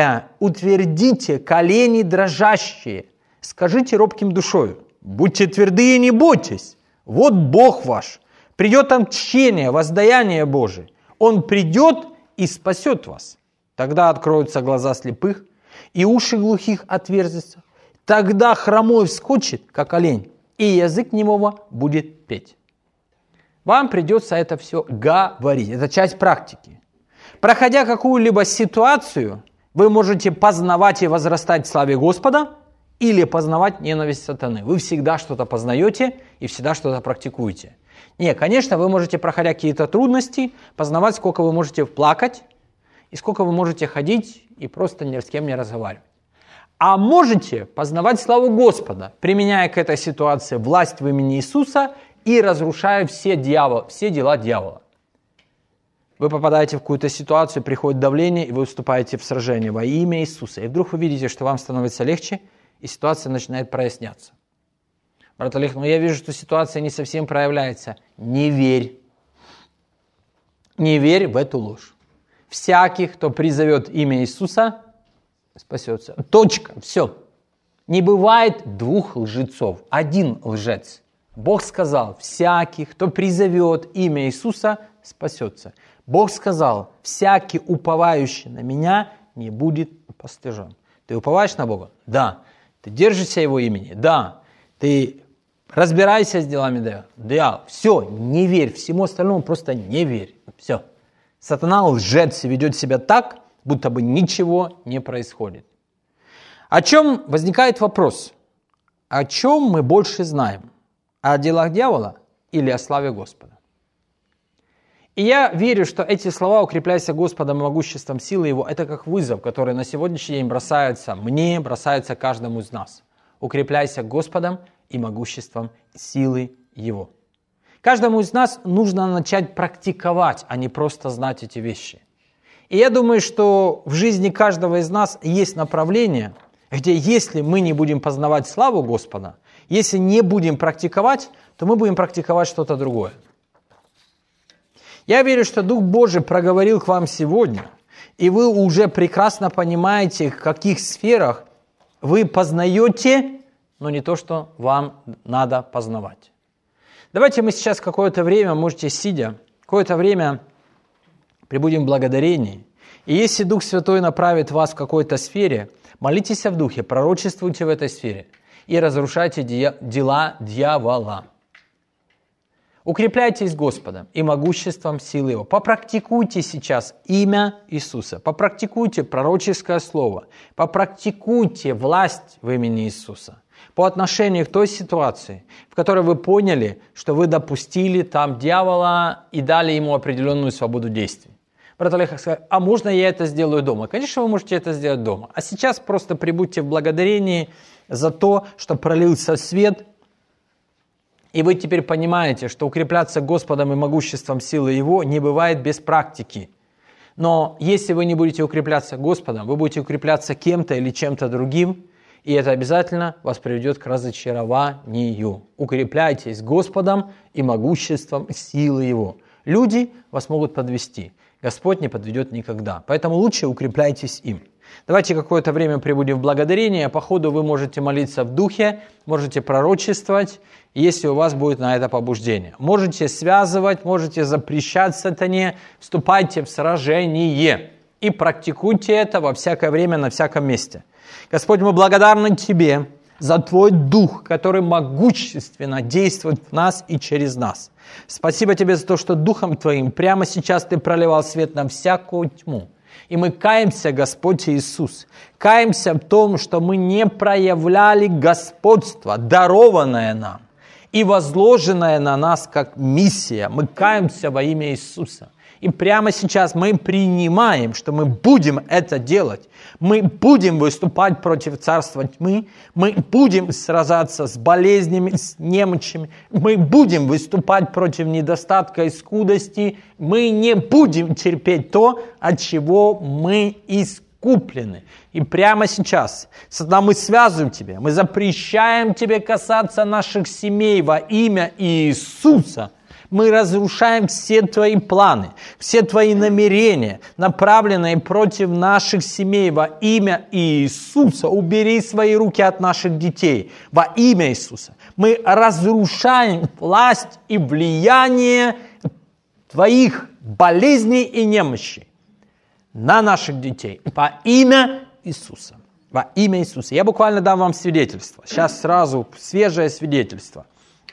колени дрожащие, скажите робким душою: будьте тверды и не бойтесь, вот Бог ваш, придет отмщение, воздаяние Божие, Он придет и спасет вас. Тогда откроются глаза слепых, и уши глухих отверзятся. Тогда хромой вскочит, как олень, и язык немого будет петь». Вам придется это все говорить. Это часть практики. Проходя какую-либо ситуацию, вы можете познавать и возрастать в славе Господа или познавать ненависть сатаны. Вы всегда что-то познаете и всегда что-то практикуете. Не, конечно, вы можете, проходя какие-то трудности, познавать, сколько вы можете плакать и сколько вы можете ходить и просто ни с кем не разговаривать. А можете познавать славу Господа, применяя к этой ситуации власть в имени Иисуса и разрушая все дела дьявола. Вы попадаете в какую-то ситуацию, приходит давление, и вы вступаете в сражение во имя Иисуса. И вдруг вы видите, что вам становится легче, и ситуация начинает проясняться. Брат Олег, я вижу, что ситуация не совсем проявляется. Не верь. Не верь в эту ложь. Всякий, кто призовет имя Иисуса, спасется. Точка. Все. Не бывает двух лжецов. Один лжец. Бог сказал: всякий, кто призовет имя Иисуса, спасется. Бог сказал: всякий, уповающий на меня, не будет постыжен. Ты уповаешь на Бога? Да. Ты держишься Его имени? Да. Ты разбирайся с делами дьявола? Да. Все, не верь. Всему остальному просто не верь. Все. Сатана лжец и ведет себя так, будто бы ничего не происходит. О чем возникает вопрос? О чем мы больше знаем? О делах дьявола или о славе Господа? И я верю, что эти слова «укрепляйся Господом и могуществом силы Его» — это как вызов, который на сегодняшний день бросается мне, бросается каждому из нас. Укрепляйся Господом и могуществом силы Его. Каждому из нас нужно начать практиковать, а не просто знать эти вещи. И я думаю, что в жизни каждого из нас есть направление, где если мы не будем познавать славу Господа, если не будем практиковать, то мы будем практиковать что-то другое. Я верю, что Дух Божий проговорил к вам сегодня, и вы уже прекрасно понимаете, в каких сферах вы познаете но не то, что вам надо познавать. Давайте мы сейчас какое-то время, можете сидя, какое-то время пребудем в благодарении. И если Дух Святой направит вас в какой-то сфере, молитесь в Духе, пророчествуйте в этой сфере и разрушайте дела дьявола. Укрепляйтесь Господом и могуществом силы Его. Попрактикуйте сейчас имя Иисуса. Попрактикуйте пророческое слово. Попрактикуйте власть в имени Иисуса. По отношению к той ситуации, в которой вы поняли, что вы допустили там дьявола и дали ему определенную свободу действий. Брат Олег сказал, а можно я это сделаю дома? Конечно, вы можете это сделать дома. А сейчас просто прибудьте в благодарении за то, что пролился свет. И вы теперь понимаете, что укрепляться Господом и могуществом силы Его не бывает без практики. Но если вы не будете укрепляться Господом, вы будете укрепляться кем-то или чем-то другим, и это обязательно вас приведет к разочарованию. Укрепляйтесь Господом и могуществом силы Его. Люди вас могут подвести. Господь не подведет никогда. Поэтому лучше укрепляйтесь им. Давайте какое-то время пребудем в благодарении, а по ходу вы можете молиться в Духе, можете пророчествовать, если у вас будет на это побуждение. Можете связывать, можете запрещать сатане, вступайте в сражение и практикуйте это во всякое время, на всяком месте. Господь, мы благодарны Тебе за Твой Дух, который могущественно действует в нас и через нас. Спасибо Тебе за то, что Духом Твоим прямо сейчас Ты проливал свет на всякую тьму. И мы каемся, Господь Иисус, каемся в том, что мы не проявляли господство, дарованное нам и возложенное на нас как миссия. Мы каемся во имя Иисуса. И прямо сейчас мы принимаем, что мы будем это делать. Мы будем выступать против царства тьмы. Мы будем сражаться с болезнями, с немощами. Мы будем выступать против недостатка и скудости. Мы не будем терпеть то, от чего мы искуплены. И прямо сейчас, сатана, мы связываем Тебя. Мы запрещаем Тебе касаться наших семей во имя Иисуса. Мы разрушаем все Твои планы, все Твои намерения, направленные против наших семей во имя Иисуса. Убери свои руки от наших детей во имя Иисуса. Мы разрушаем власть и влияние Твоих болезней и немощей на наших детей во имя Иисуса. Во имя Иисуса. Я буквально дам вам свидетельство. Сейчас сразу свежее свидетельство.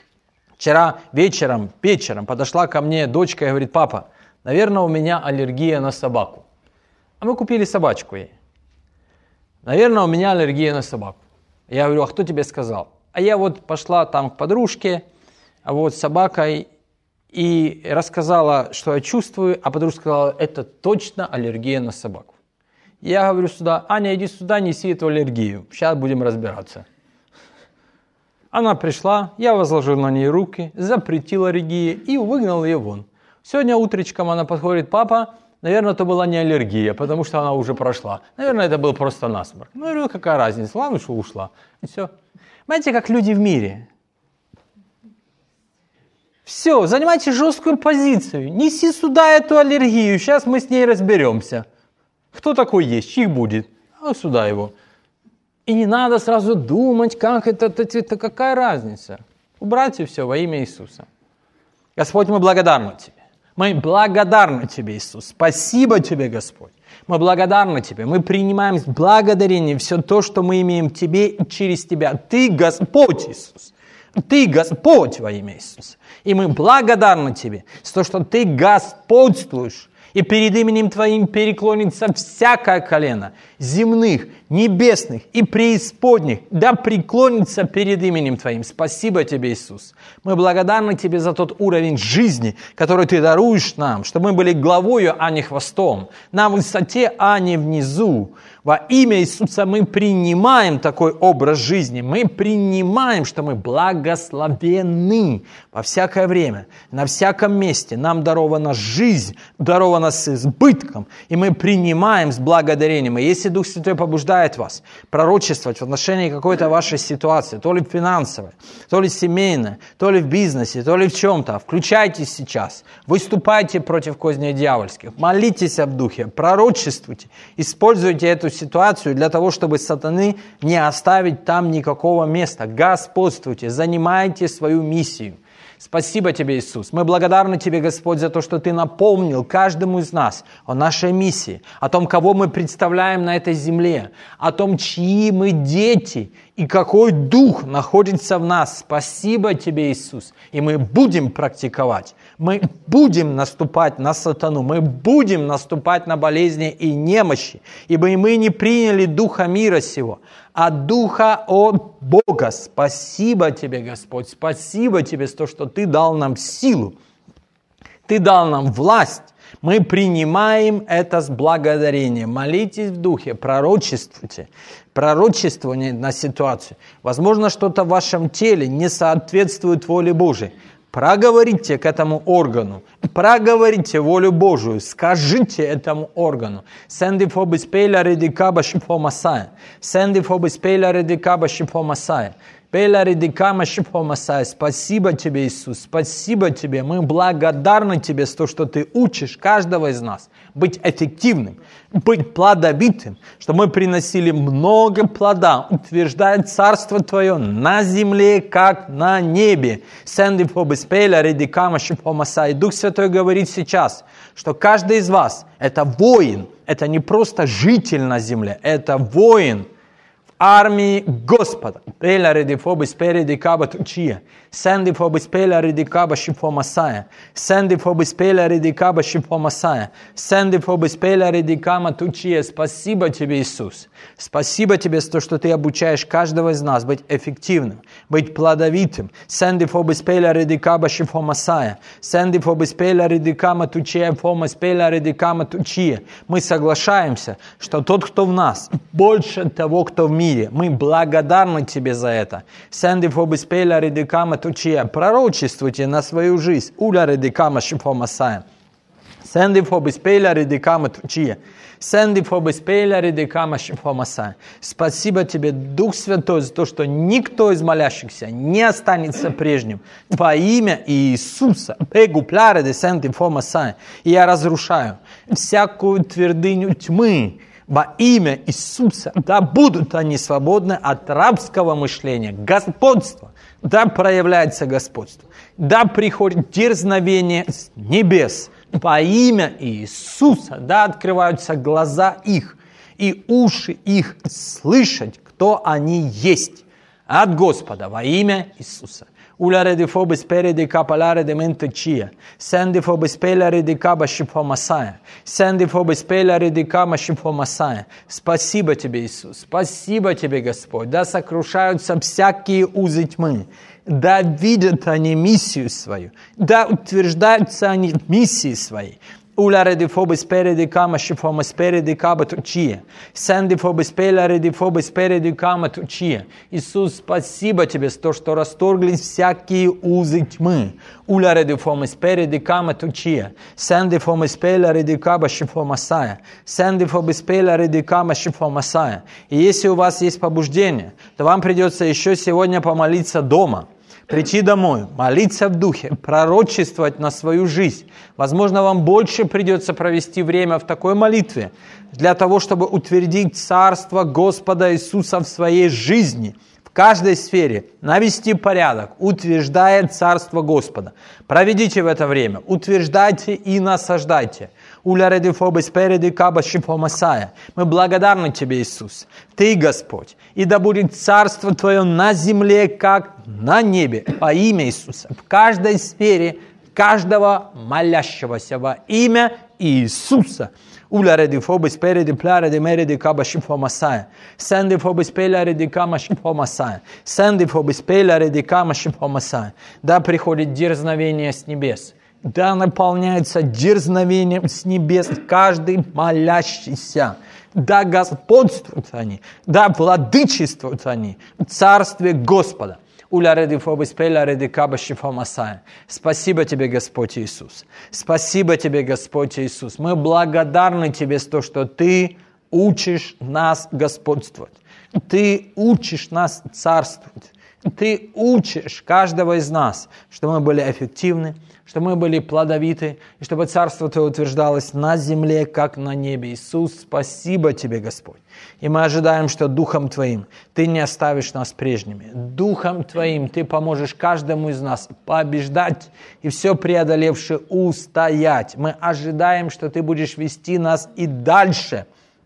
Вчера вечером подошла ко мне дочка и говорит, папа, наверное, у меня аллергия на собаку. А мы купили собачку ей. Наверное, у меня аллергия на собаку. Я говорю, а кто тебе сказал? А я вот пошла там к подружке, с собакой, и рассказала, что я чувствую, а подружка сказала, это точно аллергия на собаку. Я говорю сюда, Аня, иди сюда, неси эту аллергию, сейчас будем разбираться. Она пришла, я возложил на нее руки, запретил аллергии и выгнал ее вон. Сегодня утречком она подходит, папа, наверное, это была не аллергия, потому что она уже прошла. Наверное, это был просто насморк. Ну, я говорю, какая разница, ладно, что ушла. И все. Знаете, как люди в мире. Все, занимайте жесткую позицию. Неси сюда эту аллергию, сейчас мы с ней разберемся. Кто такой есть, чьих будет? А сюда его. И не надо сразу думать, как это какая разница. Убрать и все во имя Иисуса. Господь, мы благодарны Тебе. Мы благодарны Тебе, Иисус. Спасибо Тебе, Господь. Мы благодарны Тебе. Мы принимаем с благодарением все то, что мы имеем Тебе и через Тебя. Ты Господь, Иисус. Ты Господь во имя Иисуса. И мы благодарны Тебе за то, что Ты господствуешь. И перед именем Твоим переклонится всякое колено земных, небесных и преисподних, да преклонится перед именем Твоим. Спасибо Тебе, Иисус. Мы благодарны Тебе за тот уровень жизни, который Ты даруешь нам, чтобы мы были главою, а не хвостом, на высоте, а не внизу. Во имя Иисуса мы принимаем такой образ жизни. Мы принимаем, что мы благословенны во всякое время, на всяком месте. Нам дарована жизнь, дарована даровано с избытком, и мы принимаем с благодарением. И если Дух Святой побуждает вас пророчествовать в отношении какой-то вашей ситуации, то ли финансовой, то ли семейной, то ли в бизнесе, то ли в чем-то, включайтесь сейчас, выступайте против козней дьявольских, молитесь об Духе, пророчествуйте, используйте эту ситуацию для того, чтобы сатаны не оставить там никакого места. Господствуйте, занимайте свою миссию. Спасибо Тебе, Иисус. Мы благодарны Тебе, Господь, за то, что Ты напомнил каждому из нас о нашей миссии, о том, кого мы представляем на этой земле, о том, чьи мы дети и какой Дух находится в нас. Спасибо Тебе, Иисус. И мы будем практиковать. Мы будем наступать на сатану. Мы будем наступать на болезни и немощи. Ибо мы не приняли духа мира сего, а духа от Бога. Спасибо Тебе, Господь. Спасибо Тебе за то, что Ты дал нам силу. Ты дал нам власть. Мы принимаем это с благодарением. Молитесь в духе, пророчествуйте. Пророчествование на ситуацию. Возможно, что-то в вашем теле не соответствует воле Божией. Проговорите к этому органу, проговорите волю Божию, скажите этому органу. Сенди фобис пейля редикаба шифомасая. Сенди фобис пейля редикаба шифомасая. Пейля редикама шифомасая. Спасибо Тебе, Иисус, спасибо Тебе. Мы благодарны Тебе за то, что Ты учишь каждого из нас быть эффективным, быть плодовитым, что мы приносили много плода, утверждая Царство Твое на земле, как на небе. Сенди фобис пейля редикама шифомасая. Дух Святой говорит сейчас, что каждый из вас – это воин, это не просто житель на земле, это воин армии Господа. Пейля редифобис передикаба тучия. Сенди фобис пейля редикаба шифомасая. Сенди фобис пейля редикаба шифомасая. Сенди фобис пейля редикама тучия. Спасибо Тебе, Иисус. Спасибо Тебе за то, что Ты обучаешь каждого из нас быть эффективным, быть плодовитым. Сенди фобис пейля редикаба шифомасая. Сенди фобис пейля редикама тучия. Фомас пейля редикама тучия. Мы соглашаемся, что тот, кто в нас, больше того, кто в мире. Мы благодарны Тебе за это. Сенди фобис пейля редикама тучия. Пророчествуйте на свою жизнь. Уля редикама шифомасая. Сенди фобис пейля редикама тучия. Сенди фобис пейля редикама шифомасая. Спасибо Тебе, Дух Святой, за то, что никто из молящихся не останется прежним. Во имя Иисуса. И я разрушаю всякую твердыню тьмы. Во имя Иисуса, да будут они свободны от рабского мышления, господства, да проявляется господство, да приходит дерзновение с небес. Во имя Иисуса, да открываются глаза их и уши их слышать, кто они есть от Господа во имя Иисуса. Уля редифобис переди капаларе де ментечия. Сенди фобис пеля редикаба шифомасая. Сенди фобис пеля редикаба шифомасая. Спасибо Тебе, Иисус. Спасибо Тебе, Господь. Да сокрушаются всякие узы тьмы. Да видят они миссию свою. Да утверждаются они в миссии своей. Уля редифобис переди кама шифомас переди каба тучия. Сенди фобис пеля редифобис переди кама тучия. Иисус, спасибо Тебе за то, что расторглись всякие узы тьмы. Уля редифомис переди кама тучия. Сенди фобис пеля редикаба шифомасая. Сенди фобис пеля редикаба шифомасая. И если у вас есть побуждение, то вам придется еще сегодня помолиться дома. Прийти домой, молиться в духе, пророчествовать на свою жизнь. Возможно, вам больше придется провести время в такой молитве для того, чтобы утвердить Царство Господа Иисуса в своей жизни, в каждой сфере, навести порядок, утверждая Царство Господа. Проведите в это время, утверждайте и насаждайте. Мы благодарны Тебе, Иисус. Ты, Господь. И да будет Царство Твое на земле, как на небе. Во имя Иисуса. В каждой сфере каждого молящегося во имя Иисуса. Уля редифобис переди пляреди мереди каба шифомасая. Сенди фобис пеля реди кама шифомасая. Сенди фобис пеля реди кама шифомасая. Да приходит дерзновение с небес. Да наполняется дерзновением с небес каждый молящийся. Да господствуют они, да владычествуют они в Царстве Господа. Спасибо Тебе, Господь Иисус. Спасибо Тебе, Господь Иисус. Мы благодарны Тебе за то, что Ты учишь нас господствовать. Ты учишь нас царствовать. Ты учишь каждого из нас, что мы были эффективны, что мы были плодовиты, и чтобы Царство Твое утверждалось на земле, как на небе. Иисус, спасибо Тебе, Господь. И мы ожидаем, что Духом Твоим Ты не оставишь нас прежними. Духом Твоим Ты поможешь каждому из нас побеждать и все преодолевши устоять. Мы ожидаем, что Ты будешь вести нас и дальше.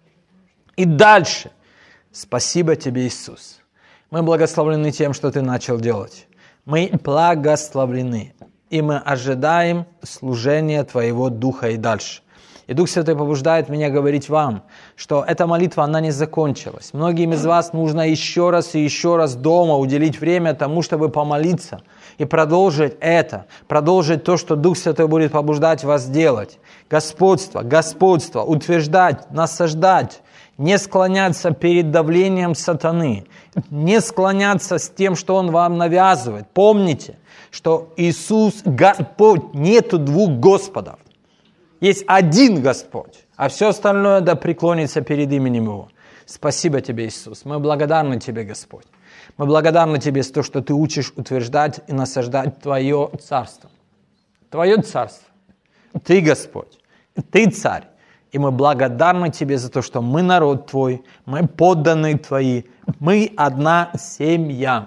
И дальше. Спасибо Тебе, Иисус. Мы благословлены тем, что Ты начал делать. Мы благословлены. И мы ожидаем служения Твоего Духа и дальше. И Дух Святой побуждает меня говорить вам, что эта молитва, она не закончилась. Многим из вас нужно еще раз и еще раз дома уделить время тому, чтобы помолиться и продолжить это, продолжить то, что Дух Святой будет побуждать вас делать. Господство, утверждать, насаждать, не склоняться перед давлением сатаны, не склоняться с тем, что он вам навязывает. Помните, что Иисус Господь, нету двух Господов. Есть один Господь, а все остальное да преклонится перед именем Его. Спасибо Тебе, Иисус. Мы благодарны Тебе, Господь. Мы благодарны Тебе за то, что Ты учишь утверждать и насаждать Твое Царство. Твое Царство. Ты Господь. Ты Царь. И мы благодарны Тебе за то, что мы народ Твой, мы подданные Твои, мы одна семья.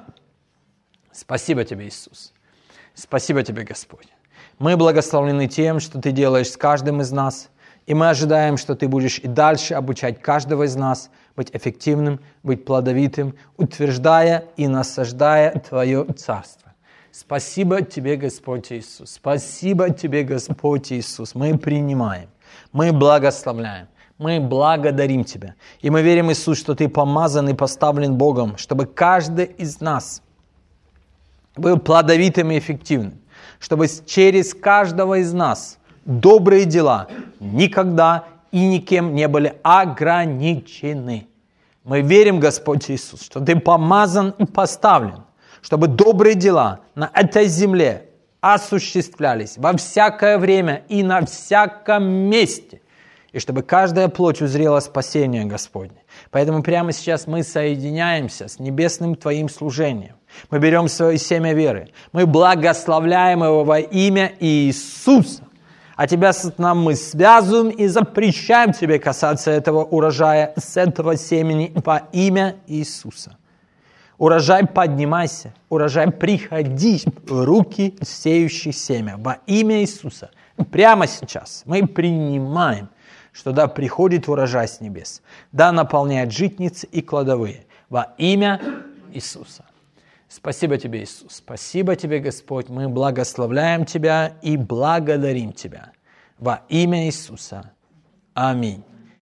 Спасибо Тебе, Иисус. Спасибо Тебе, Господь. Мы благословлены тем, что Ты делаешь с каждым из нас, и мы ожидаем, что Ты будешь и дальше обучать каждого из нас быть эффективным, быть плодовитым, утверждая и насаждая Твое Царство. Спасибо Тебе, Господь Иисус. Спасибо Тебе, Господь Иисус. Мы принимаем, мы благословляем, мы благодарим Тебя. И мы верим, Иисус, что Ты помазан и поставлен Богом, чтобы каждый из нас был плодовитым и эффективным, чтобы через каждого из нас добрые дела никогда и никем не были ограничены. Мы верим, Господь Иисус, что Ты помазан и поставлен, чтобы добрые дела на этой земле осуществлялись во всякое время и на всяком месте, и чтобы каждая плоть узрела спасение Господне. Поэтому прямо сейчас мы соединяемся с небесным Твоим служением. Мы берем свое семя веры. Мы благословляем его во имя Иисуса. А Тебя, сатана, мы связываем и запрещаем Тебе касаться этого урожая, с этого семени во имя Иисуса. Урожай, поднимайся. Урожай, приходи в руки сеющих семя во имя Иисуса. Прямо сейчас мы принимаем, что да приходит урожай с небес, да наполняет житницы и кладовые во имя Иисуса. Спасибо Тебе, Иисус. Спасибо Тебе, Господь. Мы благословляем Тебя и благодарим Тебя во имя Иисуса. Аминь.